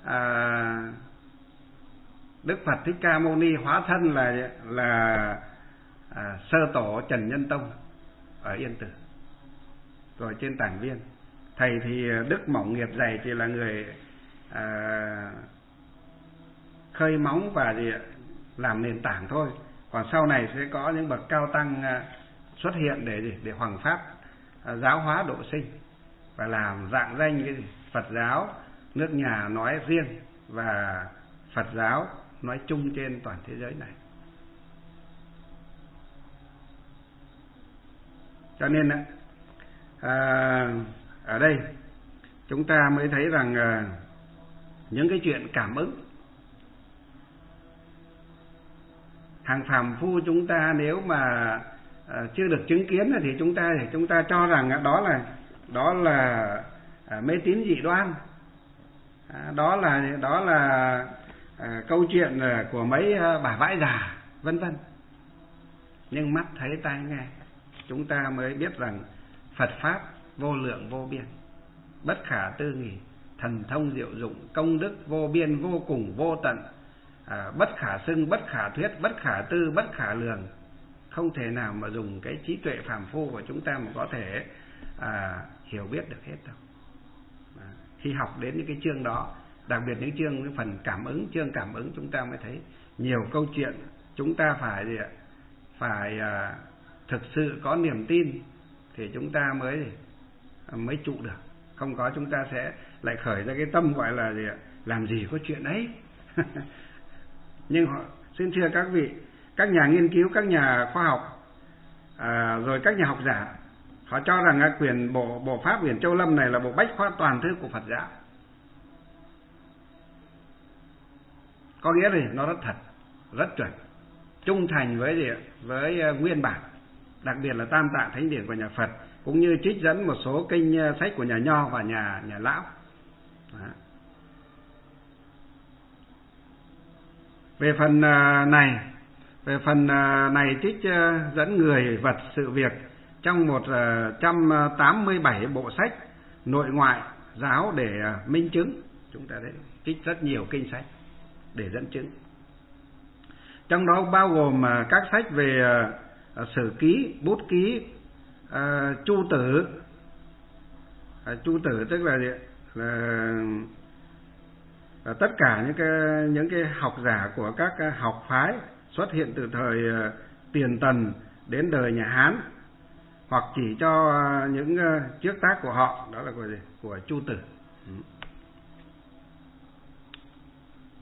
[SPEAKER 1] Đức Phật Thích Ca Mâu Ni hóa thân là sơ tổ Trần Nhân Tông ở Yên Tử. Rồi trên Tản Viên, thầy thì đức mỏng nghiệp dày, chỉ là người khơi móng và làm nền tảng thôi. Còn sau này sẽ có những bậc cao tăng xuất hiện để hoằng pháp giáo hóa độ sinh và làm rạng danh cái Phật giáo nước nhà nói riêng và Phật giáo nói chung trên toàn thế giới này. Cho nên ở đây chúng ta mới thấy rằng những cái chuyện cảm ứng, hàng phàm phu chúng ta nếu mà chưa được chứng kiến thì chúng ta cho rằng đó là mê tín dị đoan, đó là câu chuyện của mấy bà vãi già vân vân. Nhưng mắt thấy tai nghe, chúng ta mới biết rằng Phật pháp vô lượng vô biên, bất khả tư nghì, thần thông diệu dụng, công đức vô biên vô cùng vô tận, bất khả xưng, bất khả thuyết, bất khả tư, bất khả lường. Không thể nào mà dùng cái trí tuệ phàm phu của chúng ta mà có thể hiểu biết được hết đâu. Khi học đến những cái chương đó, đặc biệt những chương phần cảm ứng, chương cảm ứng, chúng ta mới thấy nhiều câu chuyện. Chúng ta phải thực sự có niềm tin thì chúng ta mới trụ được. Không có chúng ta sẽ lại khởi ra cái tâm gọi là làm gì có chuyện ấy. Nhưng xin thưa các vị, các nhà nghiên cứu, các nhà khoa học, rồi các nhà học giả, họ cho rằng quyển bộ pháp Huyền Châu Lâm này là bộ bách khoa toàn thư của Phật giáo. Có nghĩa là nó rất thật, rất chuẩn, trung thành với nguyên bản, đặc biệt là Tam Tạng Thánh Điển của nhà Phật, cũng như trích dẫn một số kinh sách của nhà Nho và nhà Lão. Đó. Về phần này trích dẫn người, vật, sự việc trong 187 bộ sách nội ngoại giáo để minh chứng. Chúng ta thấy trích rất nhiều kinh sách để dẫn chứng. Trong đó bao gồm các sách về sử ký, bút ký, chu tử. Chu tử tức là tất cả những cái học giả của các học phái xuất hiện từ thời Tiền Tần đến đời nhà Hán, hoặc chỉ cho những trước tác của họ, đó là của Chu tử.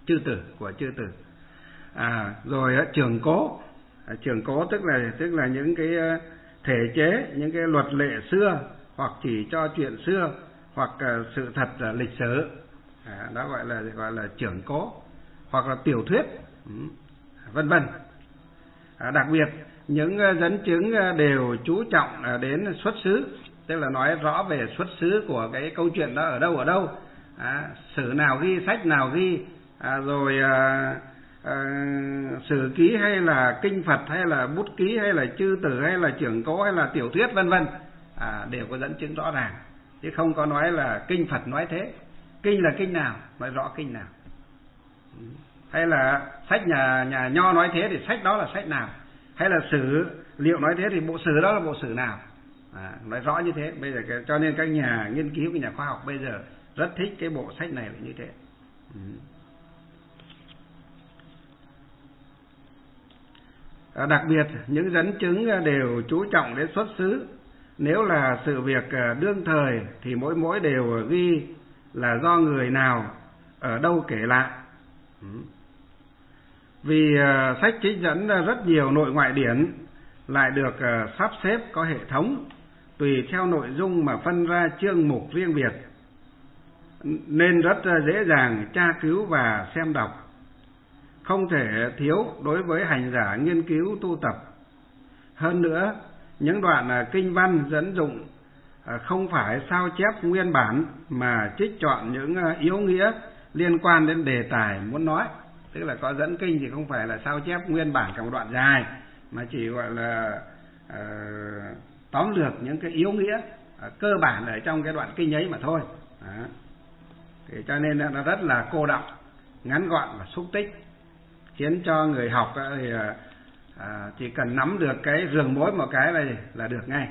[SPEAKER 1] chư tử, của chư tử. Rồi trưởng cố. Trưởng cố tức là những cái thể chế, những cái luật lệ xưa, hoặc chỉ cho chuyện xưa, hoặc sự thật lịch sử, đó gọi là trưởng cố, hoặc là tiểu thuyết, vân vân. Đặc biệt những dẫn chứng đều chú trọng đến xuất xứ, tức là nói rõ về xuất xứ của cái câu chuyện đó ở đâu, sử nào ghi, sách nào ghi, rồi sử ký hay là kinh Phật hay là bút ký hay là chư tử hay là trưởng cố hay là tiểu thuyết vân vân, đều có dẫn chứng rõ ràng, chứ không có nói là kinh Phật nói thế. Kinh là kinh nào, nói rõ kinh nào. Hay là sách nhà Nho nói thế thì sách đó là sách nào, hay là sử liệu nói thế thì bộ sử đó là bộ sử nào, nói rõ như thế. Bây giờ cho nên các nhà nghiên cứu, các nhà khoa học bây giờ rất thích cái bộ sách này là như thế. Đặc biệt những dẫn chứng đều chú trọng đến xuất xứ. Nếu là sự việc đương thời thì mỗi đều ghi là do người nào ở đâu kể lại. Vì sách trích dẫn rất nhiều nội ngoại điển, lại được sắp xếp có hệ thống, tùy theo nội dung mà phân ra chương mục riêng biệt, nên rất dễ dàng tra cứu và xem đọc, không thể thiếu đối với hành giả nghiên cứu tu tập. Hơn nữa, những đoạn kinh văn dẫn dụng không phải sao chép nguyên bản, mà trích chọn những yếu nghĩa liên quan đến đề tài muốn nói. Tức là có dẫn kinh thì không phải là sao chép nguyên bản cả một đoạn dài, mà chỉ gọi là tóm lược những cái yếu nghĩa cơ bản ở trong cái đoạn kinh ấy mà thôi. Thì cho nên nó rất là cô đọng, ngắn gọn và xúc tích, khiến cho người học thì chỉ cần nắm được cái rường mối một cái này là được ngay.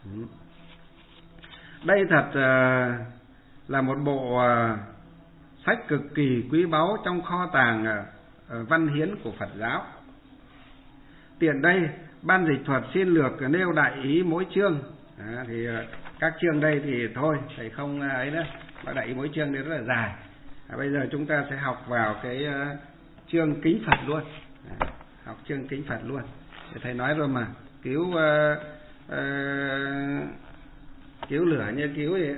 [SPEAKER 1] Đây thật là một bộ sách cực kỳ quý báu trong kho tàng văn hiến của Phật giáo. Tiện đây, ban dịch thuật xin lược nêu đại ý mỗi chương. Thì các chương đây thì thôi, thầy không ấy nữa, đại ý mỗi chương thì rất là dài. Bây giờ chúng ta sẽ học vào cái chương kính Phật luôn. Học chương kính Phật luôn. Thầy nói rồi mà, cứu lửa như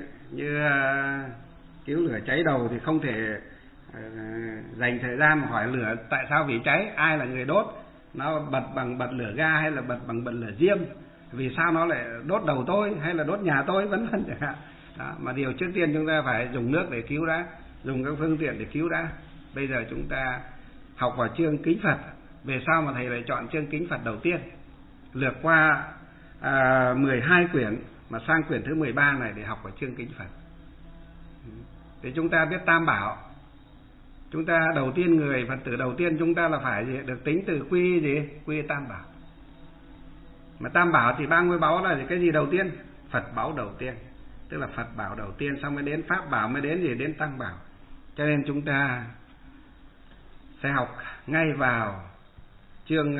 [SPEAKER 1] cứu lửa cháy đầu thì không thể dành thời gian mà hỏi lửa tại sao bị cháy, ai là người đốt, nó bật bằng bật lửa ga hay là bật bằng bật lửa diêm, vì sao nó lại đốt đầu tôi hay là đốt nhà tôi, vân vân chẳng hạn. Mà điều trước tiên chúng ta phải dùng nước để cứu đã, dùng các phương tiện để cứu đã. Bây giờ chúng ta học vào chương kính Phật. Về sao mà thầy lại chọn chương kính Phật đầu tiên, lược qua 12 quyển mà sang quyển thứ 13 này để học vào chương kính Phật. Thì chúng ta biết Tam Bảo. Chúng ta đầu tiên, người Phật tử đầu tiên chúng ta là phải được tính từ quy Tam Bảo. Mà Tam Bảo thì ba ngôi báu là cái gì đầu tiên? Phật báu đầu tiên, tức là Phật bảo đầu tiên, xong mới đến Pháp bảo, mới đến Tăng bảo. Cho nên chúng ta sẽ học ngay vào chương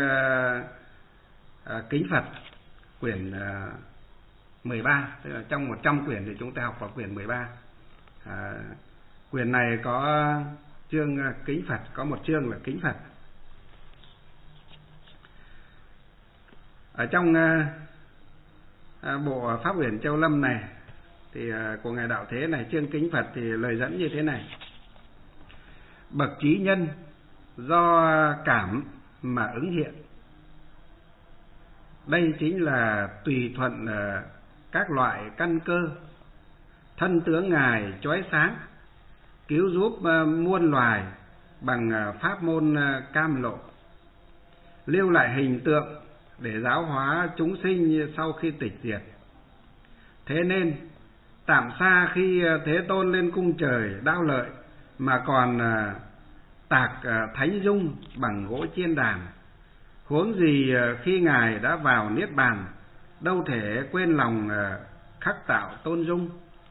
[SPEAKER 1] kính Phật quyển 13, tức là trong 100 quyển thì chúng ta học vào quyển 13. Quyển này có chương kính Phật, có một chương là kính Phật. Ở trong bộ Pháp Uyển Châu Lâm này thì của ngài Đạo Thế này, chương kính Phật thì lời dẫn như thế này: bậc trí nhân do cảm mà ứng hiện. Đây chính là tùy thuận các loại căn cơ, thân tướng ngài chói sáng, cứu giúp muôn loài bằng pháp môn cam lộ, lưu lại hình tượng để giáo hóa chúng sinh sau khi tịch diệt. Thế nên tạm xa khi Thế Tôn lên cung trời đao lợi, mà còn tạc thánh dung bằng gỗ chiên đàn, huống gì khi ngài đã vào niết bàn, đâu thể quên lòng khắc tạo tôn dung.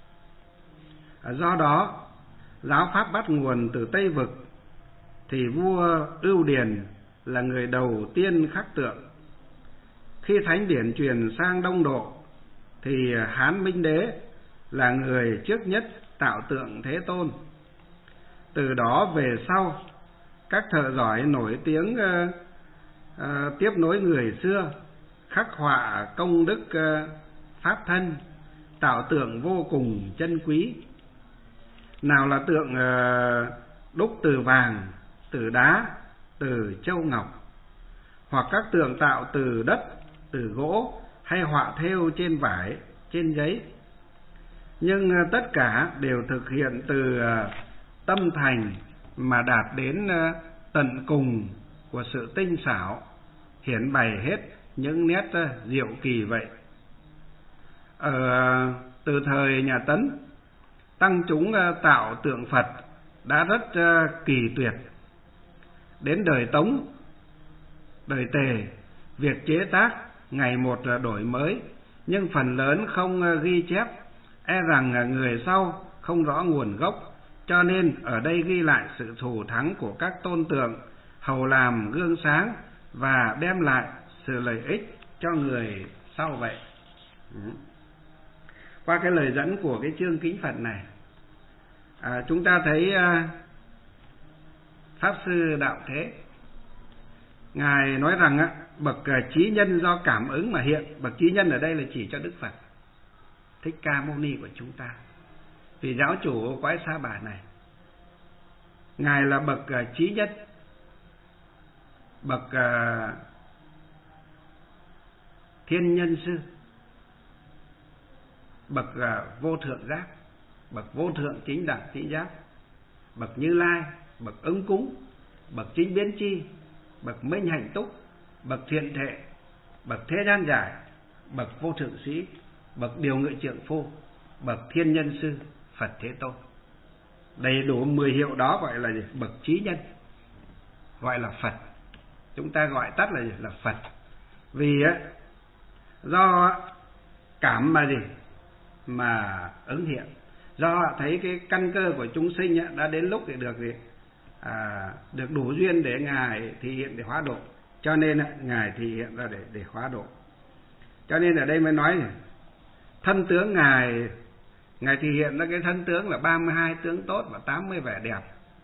[SPEAKER 1] Do đó giáo pháp bắt nguồn từ Tây Vực, thì vua Ưu Điền là người đầu tiên khắc tượng. Khi thánh điển truyền sang Đông Độ, thì Hán Minh Đế là người trước nhất tạo tượng Thế Tôn. Từ đó về sau, các thợ giỏi nổi tiếng tiếp nối người xưa, khắc họa công đức pháp thân, tạo tượng vô cùng chân quý. Nào là tượng đúc từ vàng, từ đá, từ châu ngọc, hoặc các tượng tạo từ đất, từ gỗ, hay họa thêu trên vải, trên giấy. Nhưng tất cả đều thực hiện từ tâm thành mà đạt đến tận cùng của sự tinh xảo, hiển bày hết những nét diệu kỳ vậy. Từ thời nhà Tấn, tăng chúng tạo tượng Phật đã rất kỳ tuyệt. Đến đời Tống, đời Tề, việc chế tác ngày một đổi mới, nhưng phần lớn không ghi chép, e rằng người sau không rõ nguồn gốc, cho nên ở đây ghi lại sự thù thắng của các tôn tượng, hầu làm gương sáng và đem lại sự lợi ích cho người sau vậy. Qua cái lời dẫn của cái chương kính Phật này, chúng ta thấy Pháp Sư Đạo Thế, Ngài nói rằng bậc trí nhân do cảm ứng mà hiện. Bậc trí nhân ở đây là chỉ cho Đức Phật Thích Ca Mâu Ni của chúng ta, vì giáo chủ quái Sa Bà này, Ngài là bậc trí nhân, bậc thiên nhân sư, bậc vô thượng giác, bậc vô thượng chính đẳng chính giác, bậc Như Lai, bậc ứng cúng, bậc chính biến chi, bậc minh hạnh túc, bậc thiện thệ, bậc thế gian giải, bậc vô thượng sĩ, bậc điều ngự trượng phu, bậc thiên nhân sư, Phật Thế Tôn. Đầy đủ 10 hiệu đó gọi là gì? Bậc trí nhân, gọi là Phật. Chúng ta gọi tắt là gì? Là Phật. Vì do cảm mà gì? Mà ứng hiện. Do thấy cái căn cơ của chúng sinh đã đến lúc để được gì? Được đủ duyên để Ngài thị hiện để hóa độ, cho nên Ngài thị hiện ra để hóa độ. Cho nên ở đây mới nói này, thân tướng Ngài thị hiện ra cái thân tướng là 32 tướng tốt và 80 vẻ đẹp,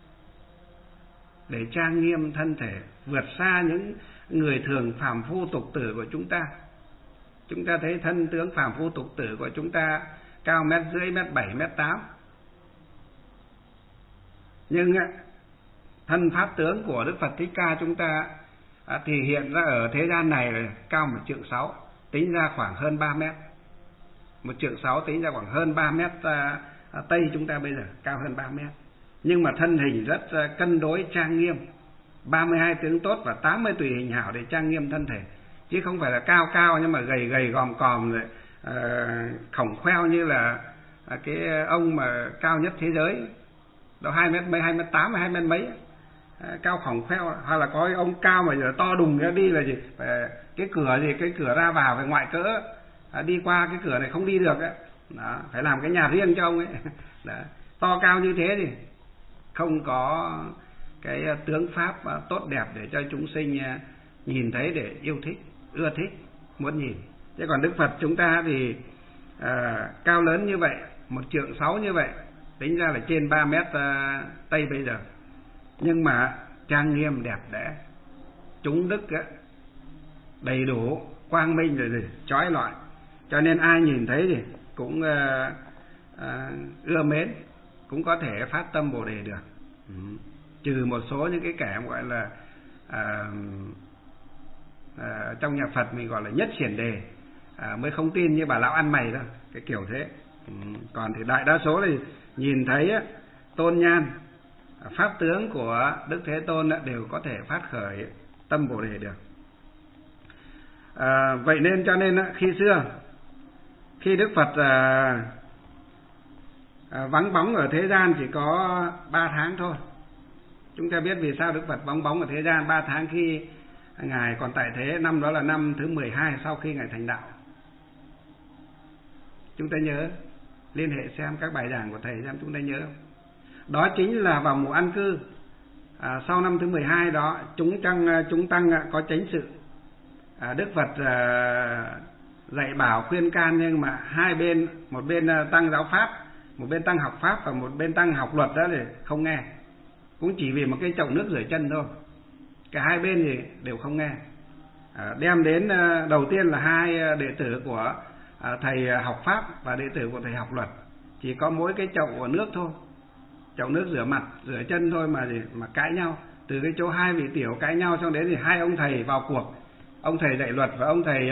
[SPEAKER 1] để trang nghiêm thân thể, vượt xa những người thường phàm phu tục tử của chúng ta. Chúng ta thấy thân tướng phàm phu tục tử của chúng ta cao 1,5 m, 1,7 m, 1,8 m. Nhưng thân pháp tướng của Đức Phật Thích Ca chúng ta thì hiện ra ở thế gian này là cao 1,6 trượng, tính ra khoảng hơn 3 mét. 1,6 trượng tính ra khoảng hơn 3 mét Tây chúng ta bây giờ, cao hơn 3 mét. Nhưng mà thân hình rất cân đối trang nghiêm, 32 tướng tốt và 80 tùy hình hảo để trang nghiêm thân thể. Chứ không phải là cao cao nhưng mà gầy gầy gòm còm rồi khổng khoeo như là cái ông mà cao nhất thế giới, đâu 2 mét mấy, 2,8 m, 2 mét mấy, cao khổng khoeo. Hoặc là có ông cao mà giờ to đùng ra đi là gì? Cái cửa gì, cái cửa ra vào về ngoại cỡ, đi qua cái cửa này không đi được ấy. Đó, phải làm cái nhà riêng cho ông ấy. Đó, to cao như thế thì không có cái tướng pháp tốt đẹp để cho chúng sinh nhìn thấy để yêu thích, ưa thích, muốn nhìn. Chứ còn Đức Phật chúng ta thì cao lớn như vậy, 1,6 trượng như vậy, tính ra là trên 3 mét Tây bây giờ, nhưng mà trang nghiêm đẹp đẽ, chúng đức đầy đủ, quang minh rồi chói lọi, cho nên ai nhìn thấy thì cũng ưa mến, cũng có thể phát tâm Bồ Đề được. Trừ một số những cái kẻ gọi là trong nhà Phật mình gọi là nhất xiển đề, mới không tin như bà lão ăn mày đó, cái kiểu thế. Còn thì đại đa số thì nhìn thấy tôn nhan, pháp tướng của Đức Thế Tôn đều có thể phát khởi tâm Bồ Đề được. Vậy nên cho nên khi xưa, khi Đức Phật vắng bóng ở thế gian chỉ có 3 tháng thôi. Chúng ta biết vì sao Đức Phật vắng bóng ở thế gian 3 tháng khi Ngài còn tại thế. Năm đó là năm thứ 12 sau khi Ngài thành đạo. Chúng ta nhớ, liên hệ xem các bài giảng của Thầy xem chúng ta nhớ không? Đó chính là vào mùa an cư, sau năm thứ 12 đó, chúng tăng có chánh sự. Đức Phật dạy bảo khuyên can, nhưng mà hai bên, một bên tăng giáo pháp, một bên tăng học pháp và một bên tăng học luật đó thì không nghe. cũng chỉ vì một cái chậu nước rửa chân thôi. Cả hai bên thì đều không nghe. Đem đến đầu tiên là hai đệ tử của thầy học pháp và đệ tử của thầy học luật, chỉ có mỗi cái chậu nước thôi, chậu nước rửa mặt rửa chân thôi mà cãi nhau. Từ cái chỗ hai vị tiểu cãi nhau, xong đến thì hai ông thầy vào cuộc, ông thầy dạy luật và ông thầy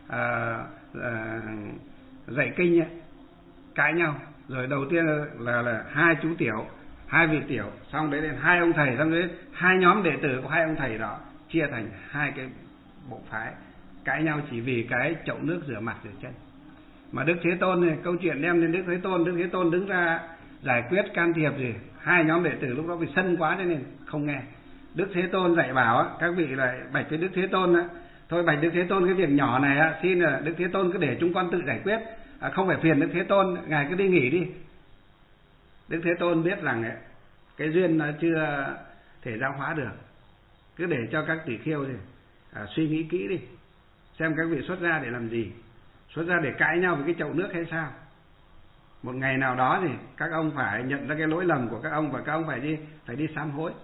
[SPEAKER 1] dạy kinh ấy, cãi nhau. Rồi đầu tiên là hai chú tiểu, hai vị tiểu, xong đấy đến hai ông thầy, xong đến hai nhóm đệ tử của hai ông thầy đó chia thành hai cái bộ phái cãi nhau chỉ vì cái chậu nước rửa mặt rửa chân. Mà Đức Thế Tôn này, câu chuyện đem đến Đức Thế Tôn đứng ra giải quyết can thiệp gì, hai nhóm đệ tử lúc đó vì sân quá cho nên không nghe. Đức Thế Tôn dạy bảo các vị lại bạch với Đức Thế Tôn thôi bạch Đức Thế Tôn, cái việc nhỏ này xin là Đức Thế Tôn cứ để chúng con tự giải quyết, không phải phiền Đức Thế Tôn, ngài cứ đi nghỉ đi. Đức Thế Tôn biết rằng cái duyên nó chưa thể giáo hóa được, cứ để cho các tỷ khưu suy nghĩ kỹ đi, xem các vị xuất gia để làm gì, xuất gia để cãi nhau với cái chậu nước hay sao. Một ngày nào đó thì các ông phải nhận ra cái lỗi lầm của các ông và các ông phải đi sám hối.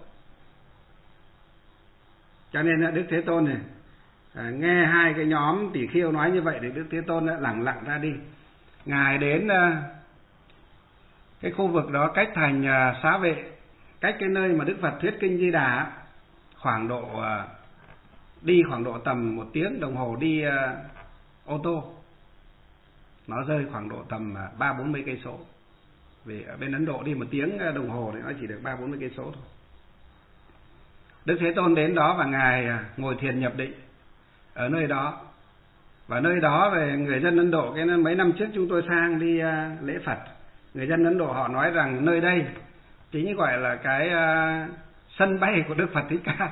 [SPEAKER 1] Cho nên Đức Thế Tôn này nghe hai cái nhóm tỷ khưu nói như vậy thì Đức Thế Tôn đã lẳng lặng ra đi. Ngài đến cái khu vực đó cách thành Xá Vệ, cách cái nơi mà Đức Phật thuyết kinh Di Đà khoảng độ tầm 1 tiếng đồng hồ đi ô tô. Nó rơi khoảng độ tầm 30-40 cây số. Vì ở bên Ấn Độ đi 1 tiếng đồng hồ thì nó chỉ được 30-40 cây số thôi. Đức Thế Tôn đến đó và ngài ngồi thiền nhập định ở nơi đó. Và nơi đó về người dân Ấn Độ, cái mấy năm trước chúng tôi sang đi lễ Phật, người dân Ấn Độ họ nói rằng nơi đây chính gọi là cái sân bay của Đức Phật Thích Ca.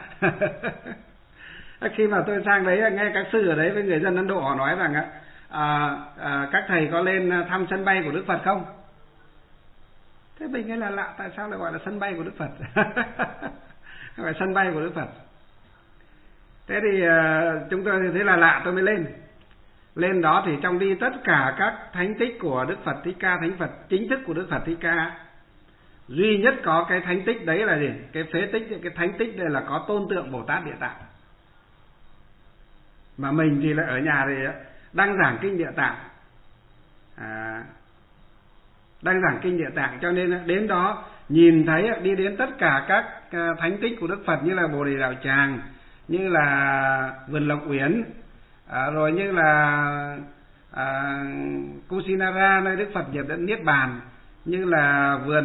[SPEAKER 1] Khi mà tôi sang đấy nghe các sư ở đấy với người dân Ấn Độ họ nói rằng các thầy có lên thăm sân bay của Đức Phật không? Thế mình nghe là lạ, tại sao lại gọi là sân bay của Đức Phật? Gọi là sân bay của Đức Phật. Thế thì chúng tôi thấy là lạ, tôi mới lên đó thì trong đi tất cả các thánh tích của Đức Phật Thích Ca, thánh Phật chính thức của Đức Phật Thích Ca, duy nhất có cái thánh tích đấy là gì? Cái phế tích, cái thánh tích đây là có tôn tượng Bồ Tát Địa Tạng. Mà mình thì lại ở nhà thì đang giảng kinh Địa Tạng, cho nên đến đó nhìn thấy đi đến tất cả các thánh tích của Đức Phật, như là Bồ Đề Đạo Tràng, như là vườn Lộc Uyển, rồi như là Kusinara nơi Đức Phật nhập đến Niết Bàn, như là vườn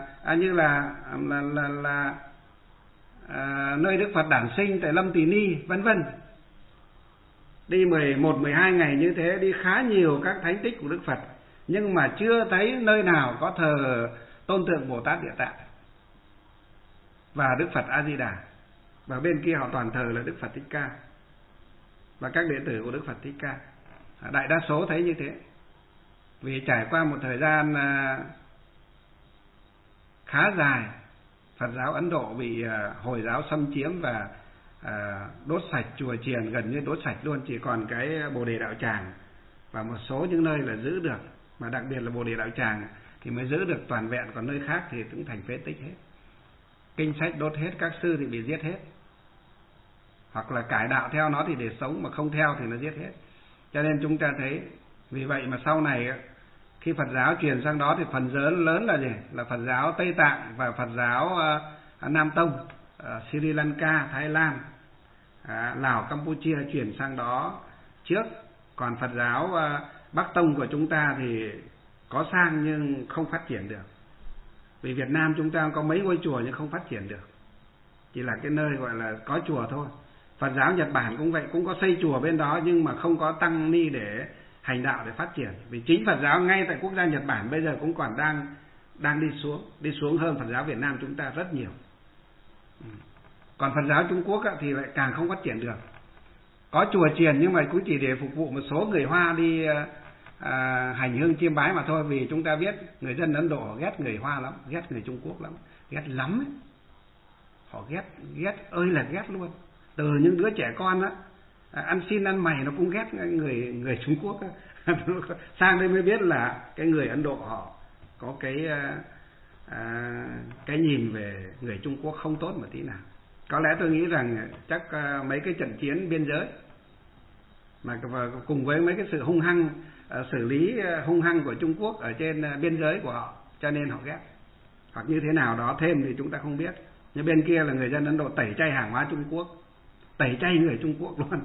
[SPEAKER 1] nơi Đức Phật đản sinh tại Lâm Tỳ Ni, vân vân. Đi 11-12 ngày như thế, đi khá nhiều các thánh tích của Đức Phật, nhưng mà chưa thấy nơi nào có thờ tôn tượng Bồ Tát Địa Tạng và Đức Phật A Di Đà. Và bên kia họ toàn thờ là Đức Phật Thích Ca và các đệ tử của Đức Phật Thích Ca. Đại đa số thấy như thế. Vì trải qua một thời gian khá dài, Phật giáo Ấn Độ bị Hồi giáo xâm chiếm và đốt sạch chùa chiền, gần như đốt sạch luôn, chỉ còn cái Bồ Đề Đạo Tràng và một số những nơi là giữ được, mà đặc biệt là Bồ Đề Đạo Tràng thì mới giữ được toàn vẹn, còn nơi khác thì cũng thành phế tích hết. Kinh sách đốt hết, các sư thì bị giết hết, hoặc là cải đạo theo nó thì để sống, mà không theo thì nó giết hết. Cho nên chúng ta thấy, vì vậy mà sau này khi Phật giáo truyền sang đó thì phần lớn là gì? Là Phật giáo Tây Tạng và Phật giáo Nam Tông, Sri Lanka, Thái Lan, Lào, Campuchia chuyển sang đó trước. Còn Phật giáo Bắc Tông của chúng ta thì có sang nhưng không phát triển được. Vì Việt Nam chúng ta có mấy ngôi chùa nhưng không phát triển được, chỉ là cái nơi gọi là có chùa thôi. Phật giáo Nhật Bản cũng vậy, cũng có xây chùa bên đó nhưng mà không có tăng ni để hành đạo để phát triển. Vì chính Phật giáo ngay tại quốc gia Nhật Bản bây giờ cũng còn đang đi xuống hơn Phật giáo Việt Nam chúng ta rất nhiều. Còn Phật giáo Trung Quốc thì lại càng không phát triển được. Có chùa chiền nhưng mà cũng chỉ để phục vụ một số người Hoa đi hành hương chiêm bái mà thôi. Vì chúng ta biết người dân Ấn Độ họ ghét người Hoa lắm, ghét người Trung Quốc lắm, ghét lắm ấy. Họ ghét ơi là ghét luôn. Từ những đứa trẻ con ăn xin ăn mày nó cũng ghét người Trung Quốc. Sang đây mới biết là cái người Ấn Độ họ có cái cái nhìn về người Trung Quốc không tốt một tí nào. Có lẽ tôi nghĩ rằng chắc mấy cái trận chiến biên giới mà cùng với mấy cái sự hung hăng, xử lý hung hăng của Trung Quốc ở trên biên giới của họ, cho nên họ ghét. Hoặc như thế nào đó thêm thì chúng ta không biết. Nhưng bên kia là người dân Ấn Độ tẩy chay hàng hóa Trung Quốc, tẩy chay người Trung Quốc luôn.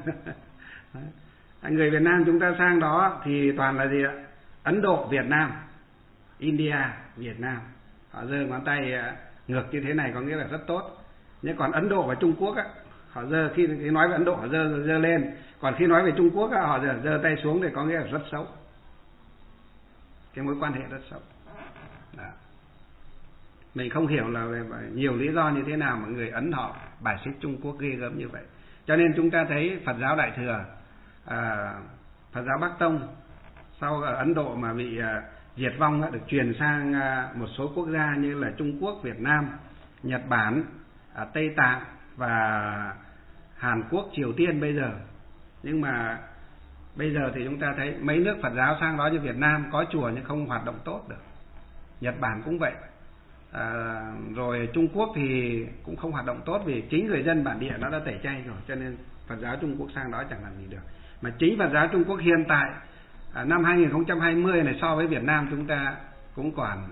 [SPEAKER 1] Người Việt Nam chúng ta sang đó thì toàn là gì ạ? Ấn Độ, Việt Nam, India, Việt Nam. Họ giơ ngón tay ngược như thế này có nghĩa là rất tốt. Nhưng còn Ấn Độ và Trung Quốc á, họ giơ khi nói về Ấn Độ họ giơ lên, còn khi nói về Trung Quốc á, họ giơ tay xuống thì có nghĩa là rất xấu. Cái mối quan hệ rất xấu. Đó. Mình không hiểu là về nhiều lý do như thế nào mà người Ấn họ bài xích Trung Quốc ghê gớm như vậy. Cho nên chúng ta thấy Phật giáo Đại Thừa, Phật giáo Bắc Tông sau ở Ấn Độ mà bị diệt vong được truyền sang một số quốc gia như là Trung Quốc, Việt Nam, Nhật Bản, Tây Tạng và Hàn Quốc, Triều Tiên bây giờ. Nhưng mà bây giờ thì chúng ta thấy mấy nước Phật giáo sang đó như Việt Nam có chùa nhưng không hoạt động tốt được. Nhật Bản cũng vậy. Rồi Trung Quốc thì cũng không hoạt động tốt vì chính người dân bản địa nó đã tẩy chay rồi, cho nên Phật giáo Trung Quốc sang đó chẳng làm gì được. Mà chính Phật giáo Trung Quốc hiện tại năm 2020 này so với Việt Nam chúng ta cũng còn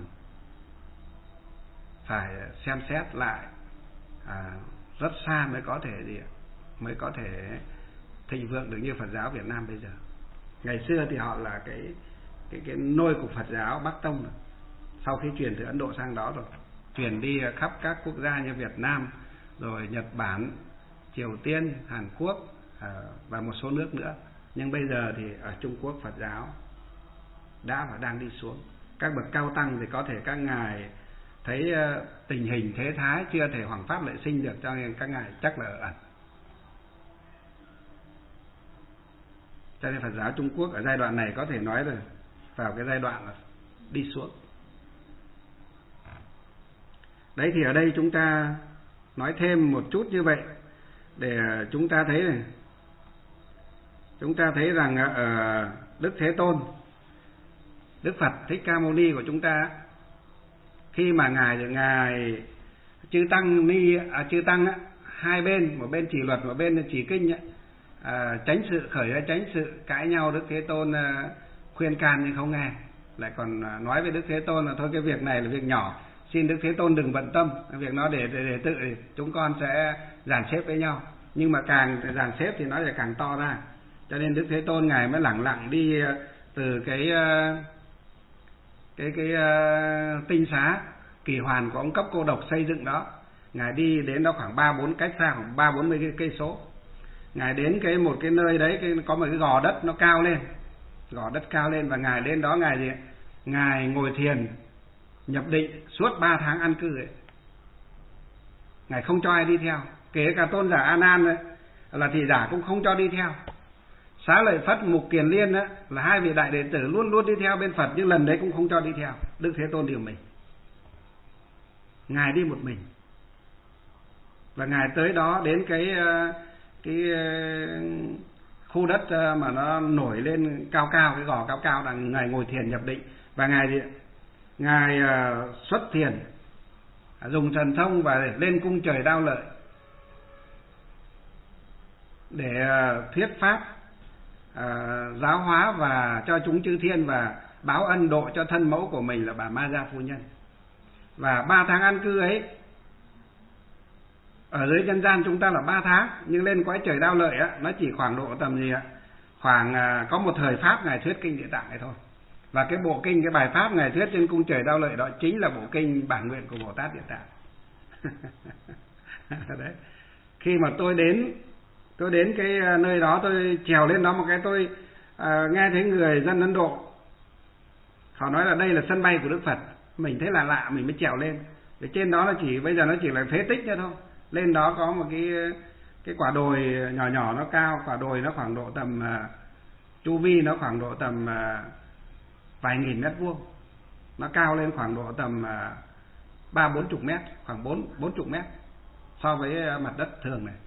[SPEAKER 1] phải xem xét lại, rất xa mới có thể thịnh vượng được như Phật giáo Việt Nam bây giờ. Ngày xưa thì họ là cái nôi của Phật giáo Bắc Tông rồi. Sau khi truyền từ Ấn Độ sang đó rồi, truyền đi khắp các quốc gia như Việt Nam, rồi Nhật Bản, Triều Tiên, Hàn Quốc và một số nước nữa. Nhưng bây giờ thì ở Trung Quốc Phật giáo đã và đang đi xuống. Các bậc cao tăng thì có thể các ngài thấy tình hình thế thái chưa thể hoằng pháp lợi sinh được, cho nên các ngài chắc là ở ẩn. Cho nên Phật giáo Trung Quốc ở giai đoạn này có thể nói là vào cái giai đoạn đi xuống. Đấy thì ở đây chúng ta nói thêm một chút như vậy để chúng ta thấy này. Chúng ta thấy rằng Đức Thế Tôn, Đức Phật Thích Ca Mâu Ni của chúng ta, khi mà ngài chư tăng hai bên, một bên chỉ luật, một bên chỉ kinh chánh sự, khởi ra chánh sự, cãi nhau. Đức Thế Tôn khuyên can nhưng không nghe, lại còn nói với Đức Thế Tôn là thôi cái việc này là việc nhỏ, xin Đức Thế Tôn đừng bận tâm, việc nó để tự chúng con sẽ dàn xếp với nhau. Nhưng mà càng dàn xếp thì nó lại càng to ra, cho nên Đức Thế Tôn ngài mới lẳng lặng đi từ cái tinh xá Kỳ Hoàn của ông Cấp Cô Độc xây dựng đó, ngài đi đến đó khoảng 3-4 cách xa, khoảng 30-40 cây số. Ngài đến một cái nơi đấy, có một cái gò đất nó cao lên, gò đất cao lên, và ngài đến đó ngài ngồi thiền nhập định suốt 3 tháng an cư ấy. Ngài không cho ai đi theo, kể cả tôn giả A Nan ấy, là thị giả cũng không cho đi theo. Xá Lợi Phất, Mục Kiền Liên ấy, là hai vị đại đệ tử luôn luôn đi theo bên Phật, nhưng lần đấy cũng không cho đi theo. Đức Thế Tôn điều mình, ngài đi một mình, và ngài tới đó đến cái khu đất mà nó nổi lên cao cao, cái gò cao cao, là ngài ngồi thiền nhập định. Và ngài xuất thiền, dùng thần thông và lên cung trời Đao Lợi để thuyết pháp, giáo hóa và cho chúng chư thiên, và báo ân độ cho thân mẫu của mình là bà Ma Gia phu nhân. Và 3 tháng an cư ấy, ở dưới nhân gian chúng ta là 3 tháng, nhưng lên cõi trời Đao Lợi á, nó chỉ khoảng độ tầm gì ạ? Khoảng có một thời pháp ngài thuyết kinh Địa Tạng này thôi. Và cái bộ kinh, cái bài pháp ngài thuyết trên cung trời Đao Lợi đó chính là bộ kinh bản nguyện của Bồ Tát Địa Tạng. Đấy. Khi mà tôi đến cái nơi đó, tôi trèo lên đó một cái, tôi nghe thấy người dân Ấn Độ họ nói là đây là sân bay của Đức Phật. Mình thấy là lạ, mình mới trèo lên. Vì trên đó là bây giờ nó chỉ là phế tích nữa thôi. Lên đó có một cái quả đồi nhỏ nhỏ, nó cao, quả đồi nó khoảng độ tầm chu vi nó khoảng độ tầm vài nghìn mét vuông, nó cao lên khoảng độ tầm 30-40 mét, khoảng 40 mét so với mặt đất thường này.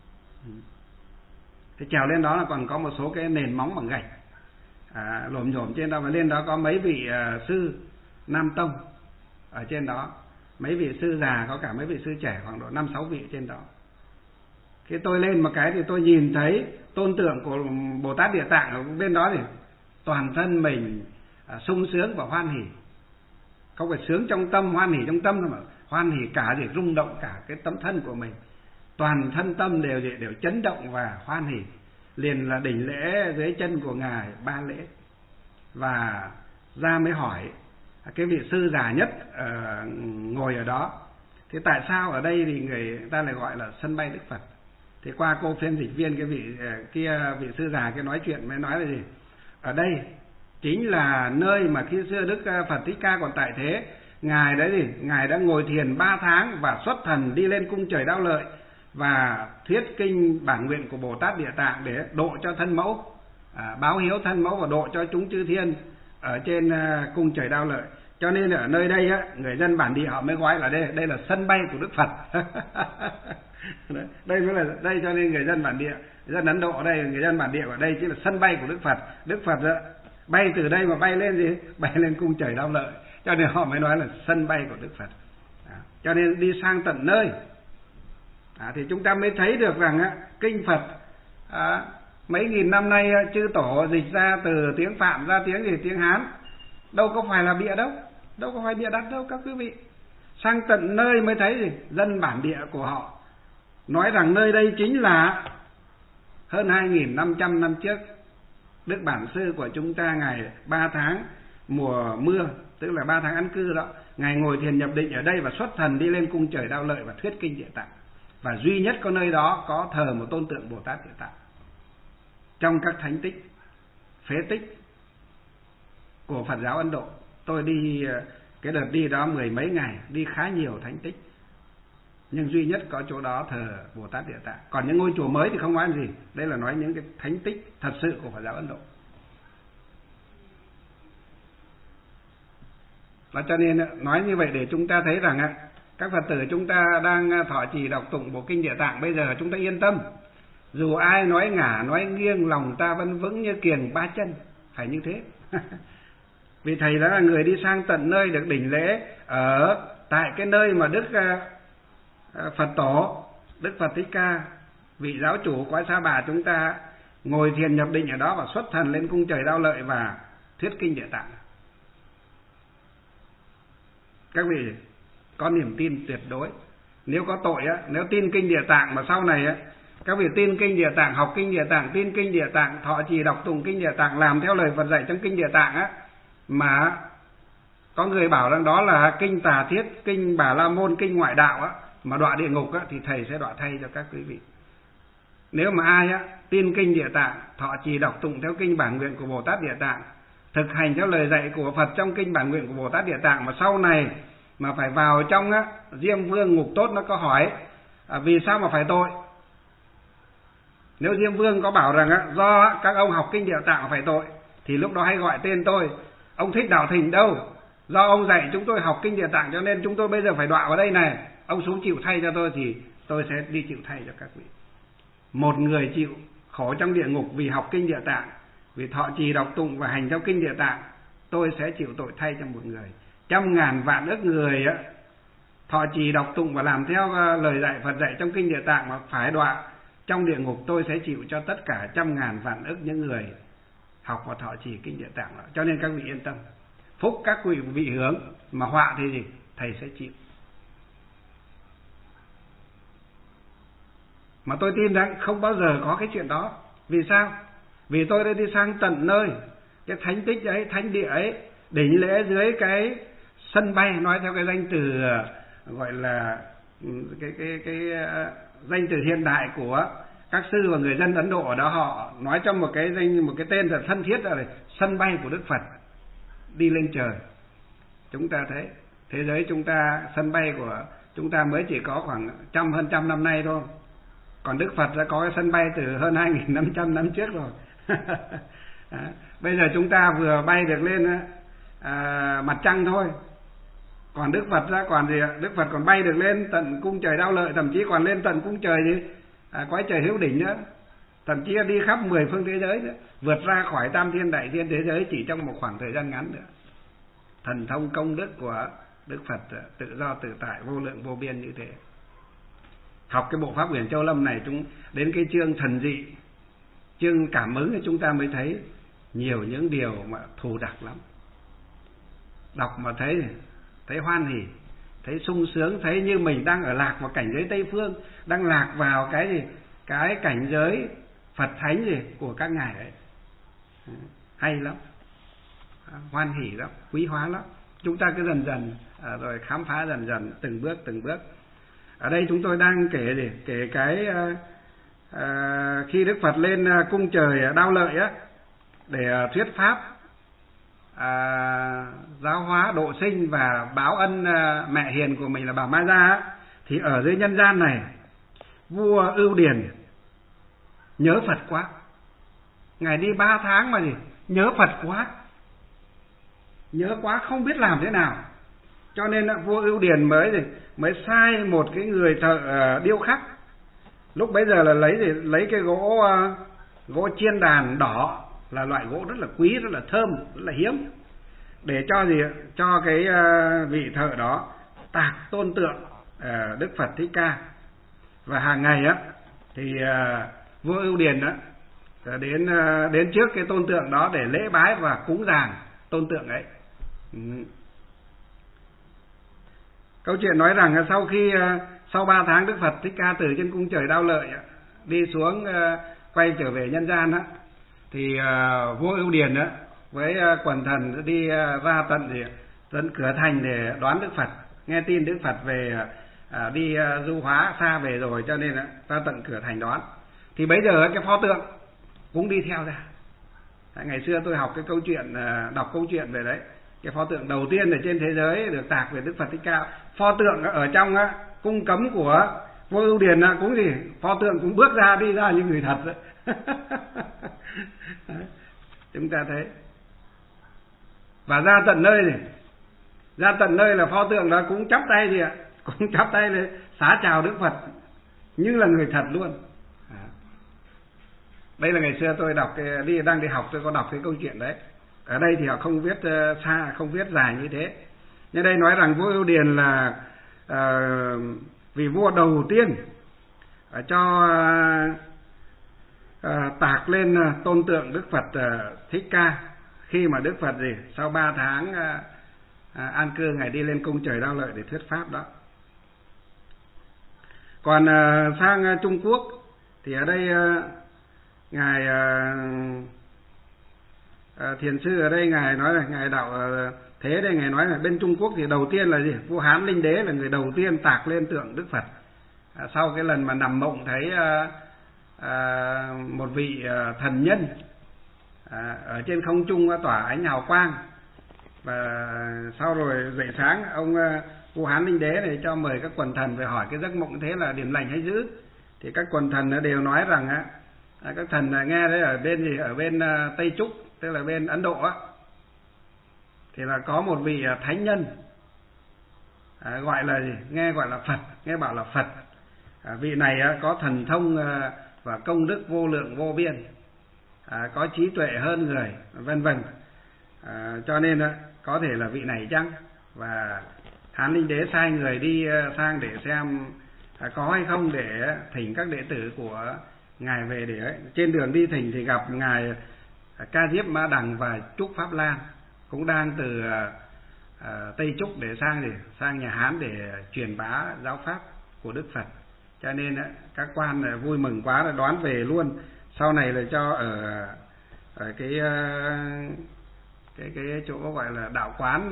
[SPEAKER 1] Thế trèo lên đó là còn có một số cái nền móng bằng gạch lổm nhổm trên đó, và lên đó có mấy vị sư Nam Tông ở trên đó. Mấy vị sư già, có cả mấy vị sư trẻ khoảng độ 5-6 vị trên đó. Khi tôi lên một cái thì tôi nhìn thấy tôn tượng của Bồ Tát Địa Tạng ở bên đó thì toàn thân mình sung sướng và hoan hỉ. Không phải sướng trong tâm, hoan hỉ trong tâm đâu, mà hoan hỉ cả để rung động cả cái tấm thân của mình. Toàn thân tâm đều chấn động và hoan hỉ. Liền là đỉnh lễ dưới chân của Ngài 3 lễ. Và ra mới hỏi cái vị sư già nhất ngồi ở đó, thì tại sao ở đây thì người ta lại gọi là sân bay Đức Phật? Thì qua cô phiên dịch viên cái vị kia, vị sư già kia nói chuyện mới nói là gì? Ở đây chính là nơi mà khi xưa Đức Phật Thích Ca còn tại thế, Ngài đấy thì Ngài đã ngồi thiền 3 tháng và xuất thần đi lên cung trời Đao Lợi và thuyết kinh bản nguyện của Bồ Tát Địa Tạng để độ cho thân mẫu, báo hiếu thân mẫu và độ cho chúng chư thiên ở trên cung trời Đao Lợi. Cho nên ở nơi đây á, người dân bản địa họ mới gọi là đây là sân bay của Đức Phật. Đây mới là đây, cho nên người dân bản địa, người dân Ấn Độ ở đây, người dân bản địa ở đây chính là sân bay của Đức Phật. Đức Phật đó, bay từ đây mà bay lên gì? Bay lên cung trời Đao Lợi. Cho nên họ mới nói là sân bay của Đức Phật. Cho nên đi sang tận nơi thì chúng ta mới thấy được rằng kinh Phật mấy nghìn năm nay chư tổ dịch ra từ tiếng Phạm ra tiếng Hán, đâu có phải là bịa đâu, đâu có phải bịa đặt đâu các quý vị. Sang tận nơi mới thấy gì? Dân bản địa của họ nói rằng nơi đây chính là hơn 2.500 năm trước, Đức Bản Sư của chúng ta Ngài 3 tháng mùa mưa, tức là 3 tháng ăn cư đó, Ngài ngồi thiền nhập định ở đây và xuất thần đi lên cung trời Đao Lợi và thuyết kinh Địa Tạng. Và duy nhất có nơi đó có thờ một tôn tượng Bồ Tát Địa Tạng. Trong các thánh tích, phế tích của Phật giáo Ấn Độ, tôi đi cái đợt đi đó 10 mấy ngày, đi khá nhiều thánh tích, nhưng duy nhất có chỗ đó thờ Bồ Tát Địa Tạng. Còn những ngôi chùa mới thì không nói gì. Đây là nói những cái thánh tích thật sự của Phật giáo Ấn Độ. Và cho nên nói như vậy để chúng ta thấy rằng các Phật tử chúng ta đang thọ trì đọc tụng bộ kinh Địa Tạng, bây giờ chúng ta yên tâm. Dù ai nói ngả, nói nghiêng, lòng ta vẫn vững như kiềng 3 chân. Phải như thế. Vì thầy đó là người đi sang tận nơi được đỉnh lễ ở tại cái nơi mà Đức Phật Tổ, Đức Phật Thích Ca, vị giáo chủ cõi Sa Bà chúng ta ngồi thiền nhập định ở đó và xuất thần lên cung trời Đao Lợi và thuyết kinh Địa Tạng. Các vị có niềm tin tuyệt đối. Nếu có tội nếu tin kinh Địa Tạng mà sau này các vị tin kinh Địa Tạng, học kinh Địa Tạng, tin kinh Địa Tạng, thọ trì đọc tụng kinh Địa Tạng, làm theo lời Phật dạy trong kinh Địa Tạng mà có người bảo rằng đó là kinh Tà Thiết, kinh Bà La Môn, kinh ngoại đạo mà đọa địa ngục thì thầy sẽ đọa thay cho các quý vị. Nếu mà ai tin kinh Địa Tạng, thọ trì đọc tụng theo kinh bản nguyện của Bồ Tát Địa Tạng, thực hành theo lời dạy của Phật trong kinh bản nguyện của Bồ Tát Địa Tạng, mà sau này mà phải vào trong Diêm Vương ngục tốt, nó có hỏi vì sao mà phải tội. Nếu Diêm Vương có bảo rằng do các ông học kinh Địa Tạng mà phải tội, thì lúc đó hãy gọi tên tôi. Ông Thích Đạo Thỉnh đâu, do ông dạy chúng tôi học kinh Địa Tạng cho nên chúng tôi bây giờ phải đọa vào đây này, ông xuống chịu thay cho tôi thì tôi sẽ đi chịu thay cho các vị. Một người chịu khổ trong địa ngục vì học kinh Địa Tạng, vì thọ trì đọc tụng và hành theo kinh Địa Tạng, tôi sẽ chịu tội thay cho một người. 100.000 vạn ức người thọ trì đọc tụng và làm theo lời dạy Phật dạy trong kinh Địa Tạng mà phải đọa trong địa ngục, tôi sẽ chịu cho tất cả 100.000 vạn ức những người học và thọ trì kinh Địa Tạng đó. Cho nên các vị yên tâm, phúc các quý vị hướng, mà họa thì gì thầy sẽ chịu. Mà tôi tin rằng không bao giờ có cái chuyện đó. Vì sao? Vì tôi đã đi sang tận nơi cái thánh tích ấy, thánh địa ấy, đỉnh lễ dưới cái sân bay, nói theo cái danh từ gọi là cái danh từ hiện đại của các sư và người dân Ấn Độ ở đó, họ nói trong một cái tên thật thân thiết là sân bay của Đức Phật đi lên trời. Chúng ta thấy thế giới chúng ta, sân bay của chúng ta mới chỉ có khoảng hơn trăm năm nay thôi, còn Đức Phật đã có cái sân bay từ hơn 2.500 năm trước rồi. Bây giờ chúng ta vừa bay được lên mặt trăng thôi, còn Đức Phật ra còn gì? Đức Phật còn bay được lên tận cung trời Đao Lợi, thậm chí còn lên tận cung trời gì cõi trời hữu đỉnh nữa, thậm chí đi khắp 10 phương thế giới nữa, vượt ra khỏi tam thiên đại thiên thế giới chỉ trong một khoảng thời gian ngắn nữa. Thần thông công đức của Đức Phật tự do tự tại vô lượng vô biên như thế. Học cái bộ Pháp Quyển Châu Lâm này, chúng đến cái chương thần dị, chương cảm ứng thì chúng ta mới thấy nhiều những điều mà thù đặc lắm. Đọc mà thấy hoan hỉ, thấy sung sướng, thấy như mình đang ở lạc vào cảnh giới Tây Phương, đang lạc vào cái gì, cái cảnh giới Phật thánh gì của các ngài ấy. Hay lắm, hoan hỉ lắm, quý hóa lắm. Chúng ta cứ dần dần rồi khám phá dần dần, từng bước. Ở đây chúng tôi đang kể cái khi Đức Phật lên cung trời Đao Lợi á, để thuyết pháp giáo hóa độ sinh và báo ân mẹ hiền của mình là Bà Ma Gia á, thì ở dưới nhân gian này vua Ưu Điền nhớ Phật quá. Ngài đi 3 tháng mà nhớ Phật quá, nhớ quá không biết làm thế nào, cho nên vua Ưu Điền mới sai một cái người thợ điêu khắc. Lúc bấy giờ là lấy cái gỗ chiên đàn đỏ, là loại gỗ rất là quý, rất là thơm, rất là hiếm, để cho cái vị thợ đó tạc tôn tượng Đức Phật Thích Ca. Và hàng ngày á thì vua Ưu Điền á đến trước cái tôn tượng đó để lễ bái và cúng dường tôn tượng ấy. Câu chuyện nói rằng sau 3 tháng Đức Phật Thích Ca từ trên cung trời Đao Lợi đi xuống quay trở về nhân gian á, thì vua Ưu Điền á với quần thần đi ra tận cửa thành để đón Đức Phật. Nghe tin Đức Phật về đi du hóa xa về rồi, cho nên ra tận cửa thành đón. Thì bấy giờ cái pho tượng cũng đi theo ra. Ngày xưa tôi học cái câu chuyện, đọc câu chuyện về đấy, cái pho tượng đầu tiên ở trên thế giới được tạc về Đức Phật Thích Ca. Pho tượng ở trong cung cấm của vua Ưu Điền cũng pho tượng cũng bước ra, đi ra như người thật đấy. Chúng ta thấy. Và ra tận nơi là pho tượng đó cũng chắp tay cũng chắp tay để xá chào Đức Phật như là người thật luôn. Đây là ngày xưa tôi đang đi học, tôi có đọc cái câu chuyện đấy. Ở đây thì họ không viết xa, không viết dài như thế. Nhưng đây nói rằng vua Ưu Điền là vì vua đầu tiên cho tạc lên tôn tượng Đức Phật Thích Ca, khi mà Đức Phật sau 3 tháng an cư, Ngài đi lên cung trời Đao Lợi để thuyết pháp đó. Còn sang Trung Quốc thì ở đây Ngài thiền sư ở đây Ngài nói là Ngài Đạo Thế đây, Ngài nói là bên Trung Quốc thì đầu tiên là vua Hán Linh Đế là người đầu tiên tạc lên tượng Đức Phật. Sau cái lần mà nằm mộng thấy một vị thần nhân ở trên không trung tỏa ánh hào quang, và sau rồi dậy sáng, ông vua Hán Linh Đế này cho mời các quần thần về hỏi cái giấc mộng thế là điểm lành hay dữ. Thì các quần thần đều nói rằng các thần nghe đấy, ở bên Tây Trúc, tức là bên Ấn Độ thì là có một vị thánh nhân gọi là gọi là Phật, nghe bảo là Phật. Vị này có thần thông và công đức vô lượng vô biên, có trí tuệ hơn người, vân vân. Cho nên có thể là vị này chăng. Và Hán Linh Đế sai người đi sang để xem có hay không, để thỉnh các đệ tử của Ngài về. Để trên đường đi thỉnh thì gặp Ngài Ca Diếp Ma Đằng và Trúc Pháp Lan, cũng đang từ Tây Trúc để sang nhà Hán để truyền bá giáo pháp của Đức Phật. Cho nên các quan vui mừng quá là đón về luôn. Sau này là cho ở cái chỗ gọi là đạo quán,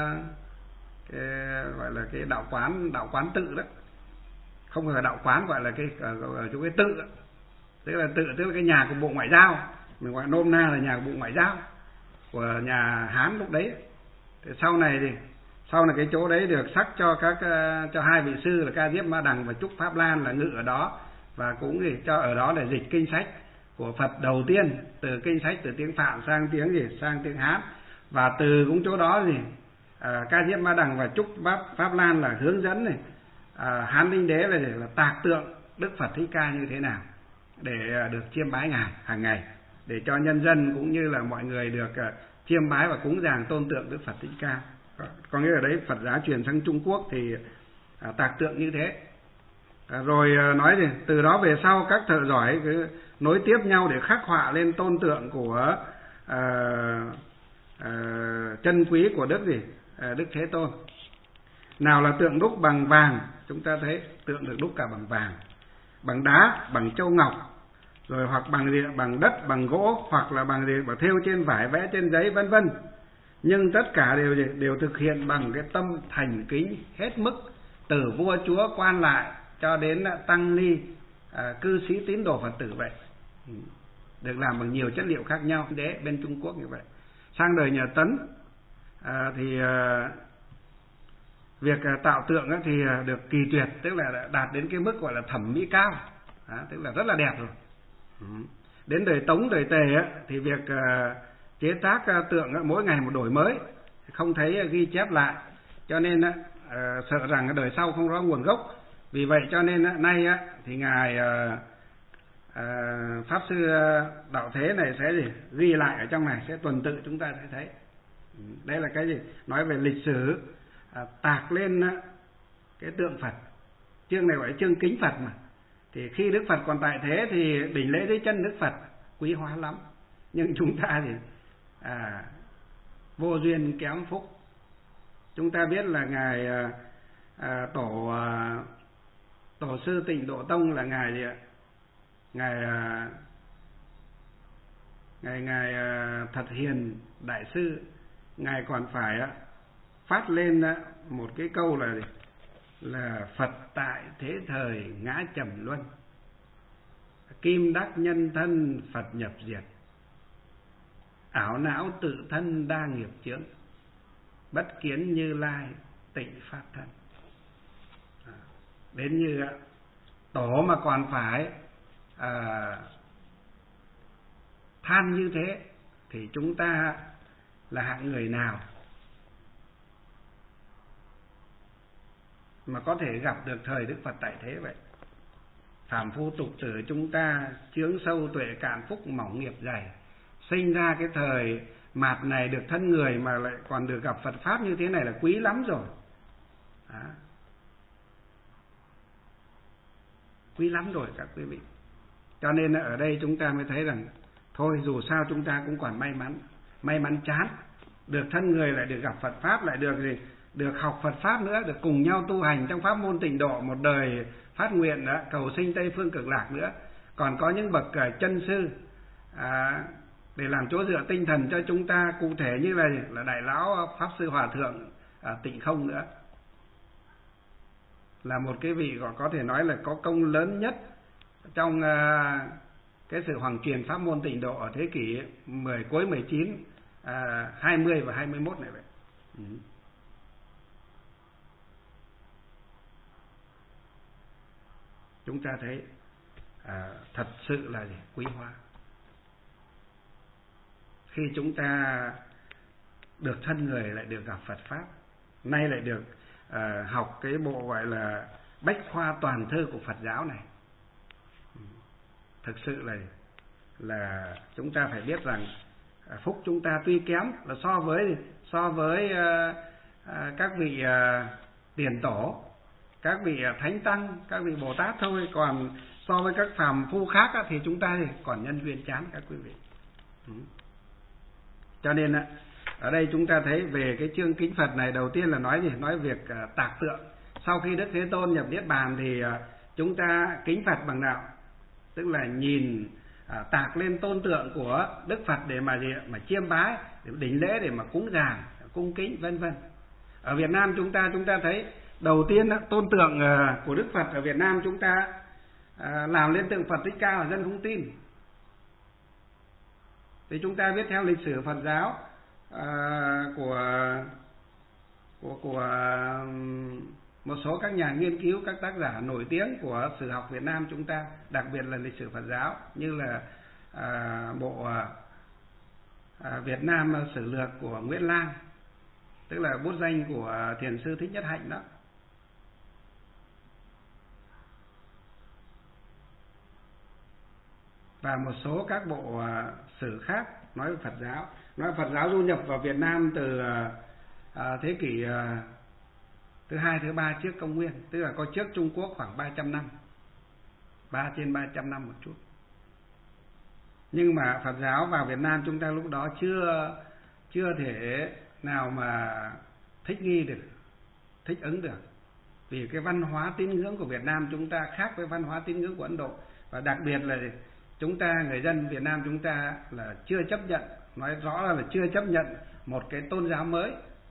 [SPEAKER 1] gọi là cái đạo quán tự đó, không phải là đạo quán, gọi là ở chỗ cái tự, tức là cái nhà của Bộ Ngoại giao, mình gọi nôm na là nhà của Bộ Ngoại giao của nhà Hán lúc đấy. Thì sau này cái chỗ đấy được sắc cho hai vị sư là Ca Diếp Ma Đằng và Trúc Pháp Lan là ngự ở đó, và cũng cho ở đó để dịch kinh sách của Phật đầu tiên, từ kinh sách từ tiếng Phạn sang tiếng Hán. Và từ cũng chỗ đó Ca Diếp Ma Đằng và Trúc Pháp Lan là hướng dẫn Hán Linh Đế là tạc tượng Đức Phật Thích Ca như thế nào để được chiêm bái Ngài hàng ngày, để cho nhân dân cũng như là mọi người được chiêm bái và cúng dường tôn tượng Đức Phật Thích Ca. có nghĩa là đấy Phật giáo truyền sang Trung Quốc thì tạc tượng như thế. Rồi nói gì từ đó về sau các thợ giỏi cứ nối tiếp nhau để khắc họa lên tôn tượng của chân quý của Đức Thế Tôn. Nào là tượng đúc bằng vàng, chúng ta thấy tượng được đúc cả bằng vàng, bằng đá, bằng châu ngọc, rồi hoặc bằng đất, bằng gỗ, hoặc là bằng thêu trên vải, vẽ trên giấy, vân vân. Nhưng tất cả đều thực hiện bằng cái tâm thành kính hết mức, từ vua chúa quan lại cho đến tăng ni, cư sĩ tín đồ Phật tử vậy. Được làm bằng nhiều chất liệu khác nhau, đế bên Trung Quốc như vậy. Sang đời nhà Tấn thì việc tạo tượng thì được kỳ tuyệt, tức là đạt đến cái mức gọi là thẩm mỹ cao, tức là rất là đẹp rồi. Đến đời Tống, đời Tề thì việc chế tác tượng mỗi ngày một đổi mới, không thấy ghi chép lại, cho nên sợ rằng đời sau không rõ nguồn gốc. Vì vậy cho nên nay thì ngài Pháp sư Đạo Thế này sẽ ghi lại ở trong này, sẽ tuần tự chúng ta sẽ thấy. Đây là cái gì? Nói về lịch sử tạc lên cái tượng Phật. Chương này gọi là chương kính Phật mà. Thì khi Đức Phật còn tại thế thì đỉnh lễ dưới chân Đức Phật quý hóa lắm. Nhưng chúng ta thì vô duyên kém phúc. Chúng ta biết là ngài tổ sư Tịnh Độ Tông là ngài Thật Hiền đại sư, ngài còn phải phát lên một cái câu là Phật tại thế thời ngã trầm luân, kim đắc nhân thân Phật nhập diệt, ảo não tự thân đa nghiệp chướng, bất kiến Như Lai tịnh pháp thân. Đến như tổ mà còn phải than như thế thì chúng ta là hạng người nào mà có thể gặp được thời Đức Phật tại thế vậy? Phàm phu tục tử chúng ta chướng sâu tuệ cạn, phúc mỏng nghiệp dày, sinh ra cái thời mạt này được thân người mà lại còn được gặp Phật pháp như thế này là quý lắm rồi. Quý lắm rồi các quý vị. Cho nên ở đây chúng ta mới thấy rằng thôi dù sao chúng ta cũng còn may mắn chán, được thân người lại được gặp Phật pháp, lại được học Phật pháp nữa, được cùng nhau tu hành trong pháp môn Tịnh Độ, một đời phát nguyện cầu sinh Tây phương Cực Lạc nữa. Còn có những bậc chân sư để làm chỗ dựa tinh thần cho chúng ta, cụ thể như là Đại Lão Pháp Sư Hòa Thượng Tịnh Không nữa, là một cái vị có thể nói là có công lớn nhất trong cái sự hoàng truyền pháp môn Tịnh Độ ở thế kỷ cuối 19, 20 và 21 này vậy. Chúng ta thấy thật sự là quý hóa. Khi chúng ta được thân người lại được gặp Phật pháp, nay lại được học cái bộ gọi là Bách Khoa Toàn Thư của Phật giáo này, thực sự là chúng ta phải biết rằng phúc chúng ta tuy kém là so với các vị tiền tổ, các vị thánh tăng, các vị Bồ Tát thôi, còn so với các phàm phu khác thì chúng ta còn nhân duyên chán các quý vị. Cho nên ở đây chúng ta thấy về cái chương kính Phật này, đầu tiên là nói việc tạc tượng. Sau khi Đức Thế Tôn nhập Niết Bàn thì chúng ta kính Phật bằng nào? Tức là nhìn tạc lên tôn tượng của Đức Phật để mà chiêm bái, để đỉnh lễ, để mà cúng dường, cung kính vân vân. Ở Việt Nam chúng ta thấy đầu tiên tôn tượng của Đức Phật ở Việt Nam chúng ta làm lên tượng Phật Thích Ca mà dân không tin. Thì chúng ta biết theo lịch sử Phật giáo của một số các nhà nghiên cứu, các tác giả nổi tiếng của sử học Việt Nam chúng ta, đặc biệt là lịch sử Phật giáo, như là bộ Việt Nam Sử Lược của Nguyễn Lang, tức là bút danh của Thiền sư Thích Nhất Hạnh đó. Và một số các bộ sử khác nói về Phật giáo. Nói Phật giáo du nhập vào Việt Nam từ thế kỷ thứ hai, thứ ba trước công nguyên, tức là có trước Trung Quốc khoảng 300 năm, trên 300 năm một chút. Nhưng mà Phật giáo vào Việt Nam chúng ta lúc đó chưa thể nào mà thích nghi được, thích ứng được. Vì cái văn hóa tín ngưỡng của Việt Nam chúng ta khác với văn hóa tín ngưỡng của Ấn Độ. Và đặc biệt là chúng ta, người dân Việt Nam chúng ta là chưa chấp nhận, nói rõ là chưa chấp nhận một cái tôn giáo mới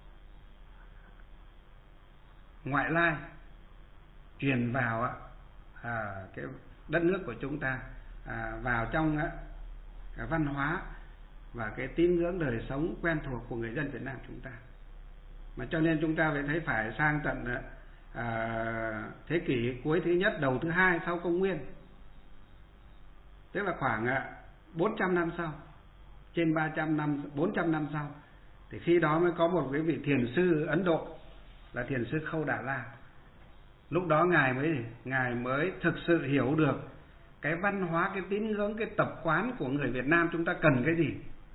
[SPEAKER 1] ngoại lai truyền vào cái đất nước của chúng ta, vào trong cái văn hóa và cái tín ngưỡng đời sống quen thuộc của người dân Việt Nam chúng ta. Mà cho nên chúng ta phải thấy phải sang tận thế kỷ cuối thứ nhất, đầu thứ hai sau công nguyên, tức là khoảng 400 năm sau, trên 300 năm, 400 năm sau, thì khi đó mới có một cái vị thiền sư Ấn Độ là thiền sư Khâu Đà La. Lúc đó ngài mới thực sự hiểu được cái văn hóa, cái tín ngưỡng, cái tập quán của người Việt Nam chúng ta cần cái gì.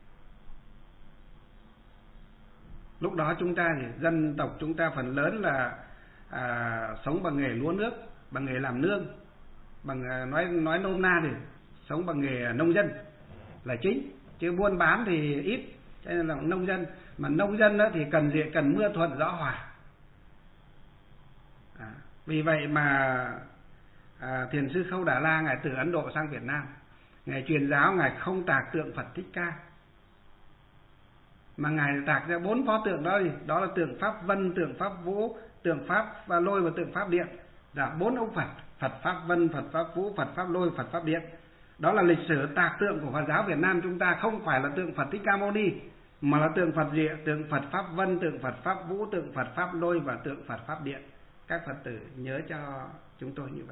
[SPEAKER 1] Lúc đó chúng ta thì dân tộc chúng ta phần lớn là sống bằng nghề lúa nước, bằng nghề làm nương, bằng nói nôm na thì sống bằng nghề nông dân là chính, chứ buôn bán thì ít, cho nên là nông dân. Mà nông dân đó thì cần gì? Cần mưa thuận gió hòa. Vì vậy mà thiền sư Khâu Đà La ngài từ Ấn Độ sang Việt Nam, ngài truyền giáo, ngài không tạc tượng Phật Thích Ca, mà ngài tạc ra 4 pho tượng đó. Đó là tượng Pháp Vân, tượng Pháp Vũ, tượng Pháp Lôi và tượng Pháp Điện. Là 4 ông Phật: Phật Pháp Vân, Phật Pháp Vũ, Phật Pháp Lôi, Phật Pháp Điện. Đó là lịch sử tạc tượng của Phật giáo Việt Nam chúng ta, không phải là tượng Phật Thích Ca Mâu Ni, mà là tượng Phật gì? Tượng Phật Pháp Vân, tượng Phật Pháp Vũ, tượng Phật Pháp Lôi và tượng Phật Pháp Điện. Các Phật tử nhớ cho chúng tôi như vậy.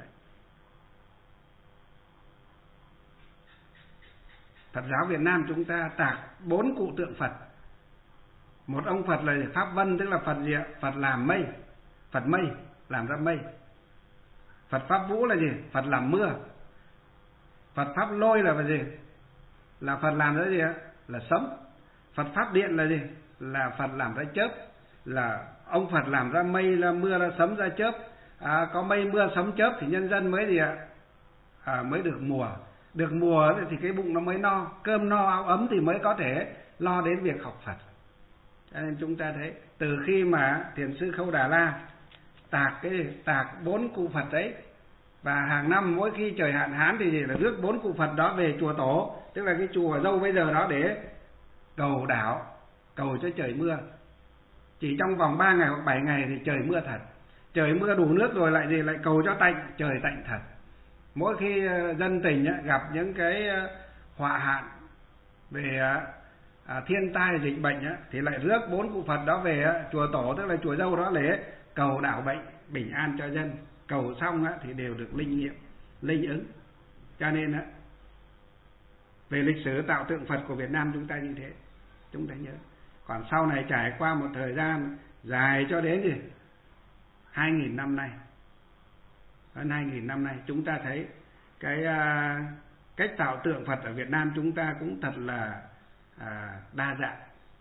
[SPEAKER 1] Phật giáo Việt Nam chúng ta tạc 4 cụ tượng Phật. Một ông Phật là Pháp Vân, tức là Phật gì ạ? Phật làm mây, Phật mây, làm ra mây. Phật Pháp Vũ là gì? Phật làm mưa. Phật Pháp Lôi là gì? Là Phật làm ra gì ạ? Là sấm. Phật Pháp Điện là gì? Là Phật làm ra chớp. Là ông Phật làm ra mây, ra mưa, ra sấm, ra chớp. Có mây mưa sấm chớp thì nhân dân mới gì ạ? Mới được mùa. Được mùa thì cái bụng nó mới no, cơm no áo ấm thì mới có thể lo đến việc học Phật. Cho nên chúng ta thấy từ khi mà thiền sư Khâu Đà La tạc 4 cụ Phật đấy, và hàng năm mỗi khi trời hạn hán thì là rước 4 cụ Phật đó về chùa Tổ, tức là cái chùa Dâu bây giờ đó, để cầu đảo, cầu cho trời mưa. Chỉ trong vòng 3 ngày hoặc 7 ngày thì trời mưa thật. Trời mưa đủ nước rồi lại cầu cho tạnh, trời tạnh thật. Mỗi khi dân tình gặp những cái họa hạn về thiên tai dịch bệnh thì lại rước 4 cụ Phật đó về chùa Tổ, tức là chùa Dâu đó, để cầu đảo bệnh bình an cho dân. Cầu xong thì đều được linh nghiệm, linh ứng. Cho nên về lịch sử tạo tượng Phật của Việt Nam chúng ta như thế, chúng ta nhớ. Còn sau này trải qua một thời gian dài cho đến 2.000 năm nay, hơn 2.000 năm nay, chúng ta thấy cái cách tạo tượng Phật ở Việt Nam chúng ta cũng thật là đa dạng.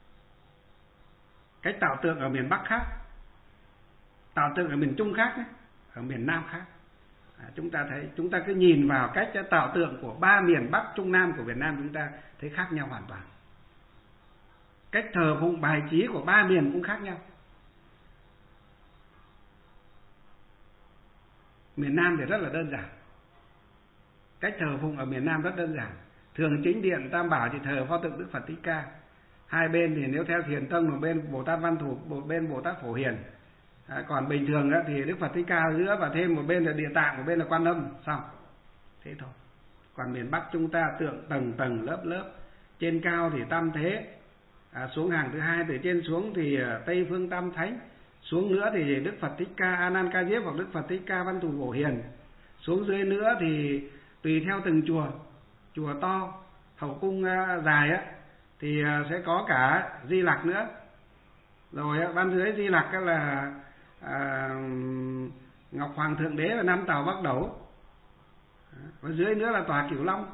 [SPEAKER 1] Cách tạo tượng ở miền Bắc khác, tạo tượng ở miền Trung khác, ở miền Nam khác. Chúng ta thấy, chúng ta cứ nhìn vào cách tạo tượng của 3 miền Bắc, Trung, Nam của Việt Nam chúng ta thấy khác nhau hoàn toàn. Cách thờ phụng bài trí của 3 miền cũng khác nhau. Miền Nam thì rất là đơn giản. Cách thờ phụng ở miền Nam rất đơn giản. Thường chính điện Tam Bảo thì thờ pho tượng Đức Phật Thích Ca. Hai bên thì nếu theo Thiền Tông, một bên Bồ Tát Văn Thù, một bên Bồ Tát Phổ Hiền. Còn bình thường thì Đức Phật Thích Ca ở giữa, và thêm một bên là Địa Tạng, một bên là Quan Âm, xong. Thế thôi. Còn miền Bắc chúng ta tượng tầng tầng lớp lớp. Trên cao thì Tam Thế, xuống hàng thứ hai từ trên xuống thì Tây Phương Tam Thánh, xuống nữa thì Đức Phật Thích Ca A Nan Ca Diếp hoặc Đức Phật Thích Ca Văn Thù Phổ Hiền. Xuống dưới nữa thì tùy theo từng chùa to, hậu cung dài thì sẽ có cả Di Lặc nữa. Rồi ban dưới Di Lặc là Ngọc Hoàng Thượng Đế và Nam Tào Bắc Đẩu. Và dưới nữa là tòa Cửu Long.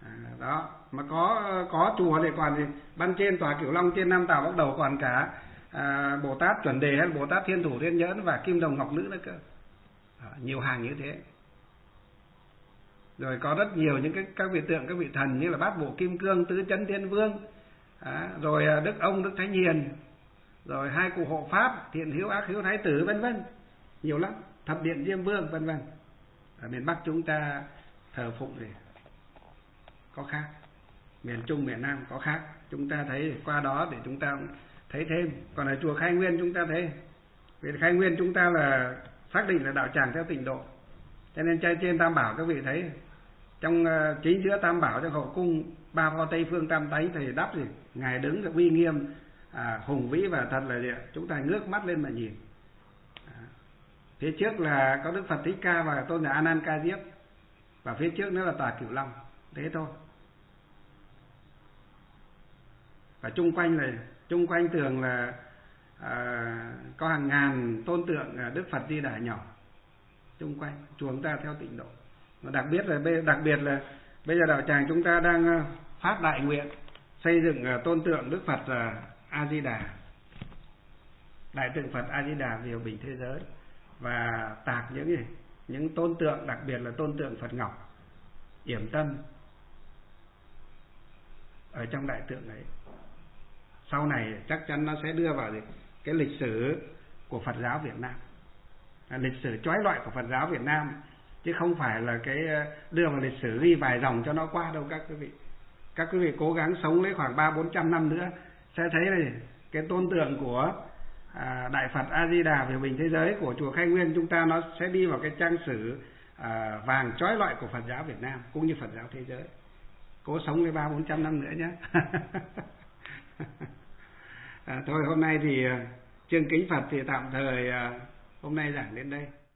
[SPEAKER 1] Đó, mà có chùa thì còn ban trên tòa Cửu Long, trên Nam Tào Bắc Đẩu còn cả Bồ Tát Chuẩn Đề hay Bồ Tát Thiên Thủ Thiên Nhẫn và Kim Đồng Ngọc Nữ nữa cơ. Nhiều hàng như thế. Rồi có rất nhiều những các vị tượng, các vị thần như là Bát Bộ Kim Cương, Tứ Chấn Thiên Vương, rồi Đức Ông, Đức Thánh Hiền, rồi hai cụ hộ pháp, Thiện Hiếu, Ác Hiếu, Thái Tử, vân vân, nhiều lắm, Thập Điện Diêm Vương, vân vân. Ở miền Bắc chúng ta thờ phụng thì có khác, miền Trung, miền Nam có khác. Chúng ta thấy qua đó để chúng ta thấy thêm. Còn ở chùa Khai Nguyên chúng ta thấy, vì Khai Nguyên chúng ta là xác định là đạo tràng theo Tịnh độ, cho nên trên Tam Bảo các vị thấy trong chính giữa Tam Bảo, trong hậu cung Ba Pho Tây Phương Tam Tánh thì đắp gì ngài đứng là uy nghiêm, hùng vĩ và thật là gì? Chúng ta ngước mắt lên mà nhìn. Phía trước là có Đức Phật Thích Ca và tôn giả A Nan Ca Diếp, và phía trước nữa là tòa Cửu Long, thế thôi. Và chung quanh tường là có hàng ngàn tôn tượng Đức Phật Di Đà nhỏ chung quanh chùa chúng ta theo Tịnh độ. Đặc biệt là bây giờ đạo tràng chúng ta đang phát đại nguyện xây dựng tôn tượng Đức Phật A Di Đà, đại tượng Phật A Di Đà vì hòa bình thế giới, và tạc những tôn tượng, đặc biệt là tôn tượng Phật Ngọc Yểm Tâm ở trong đại tượng ấy. Sau này chắc chắn nó sẽ đưa vào cái lịch sử của Phật giáo Việt Nam, lịch sử chói lọi của Phật giáo Việt Nam, chứ không phải là cái đưa vào lịch sử ghi vài dòng cho nó qua đâu các quý vị. Các quý vị cố gắng sống lấy khoảng 300-400 năm nữa sẽ thấy này, cái tôn tượng của Đại Phật A Di Đà vì hòa bình thế giới của chùa Khai Nguyên chúng ta nó sẽ đi vào cái trang sử vàng chói lọi của Phật giáo Việt Nam cũng như Phật giáo thế giới. Cố sống lấy 300-400 năm nữa nhé. Thôi hôm nay thì chương kính Phật thì tạm thời hôm nay giảng đến đây.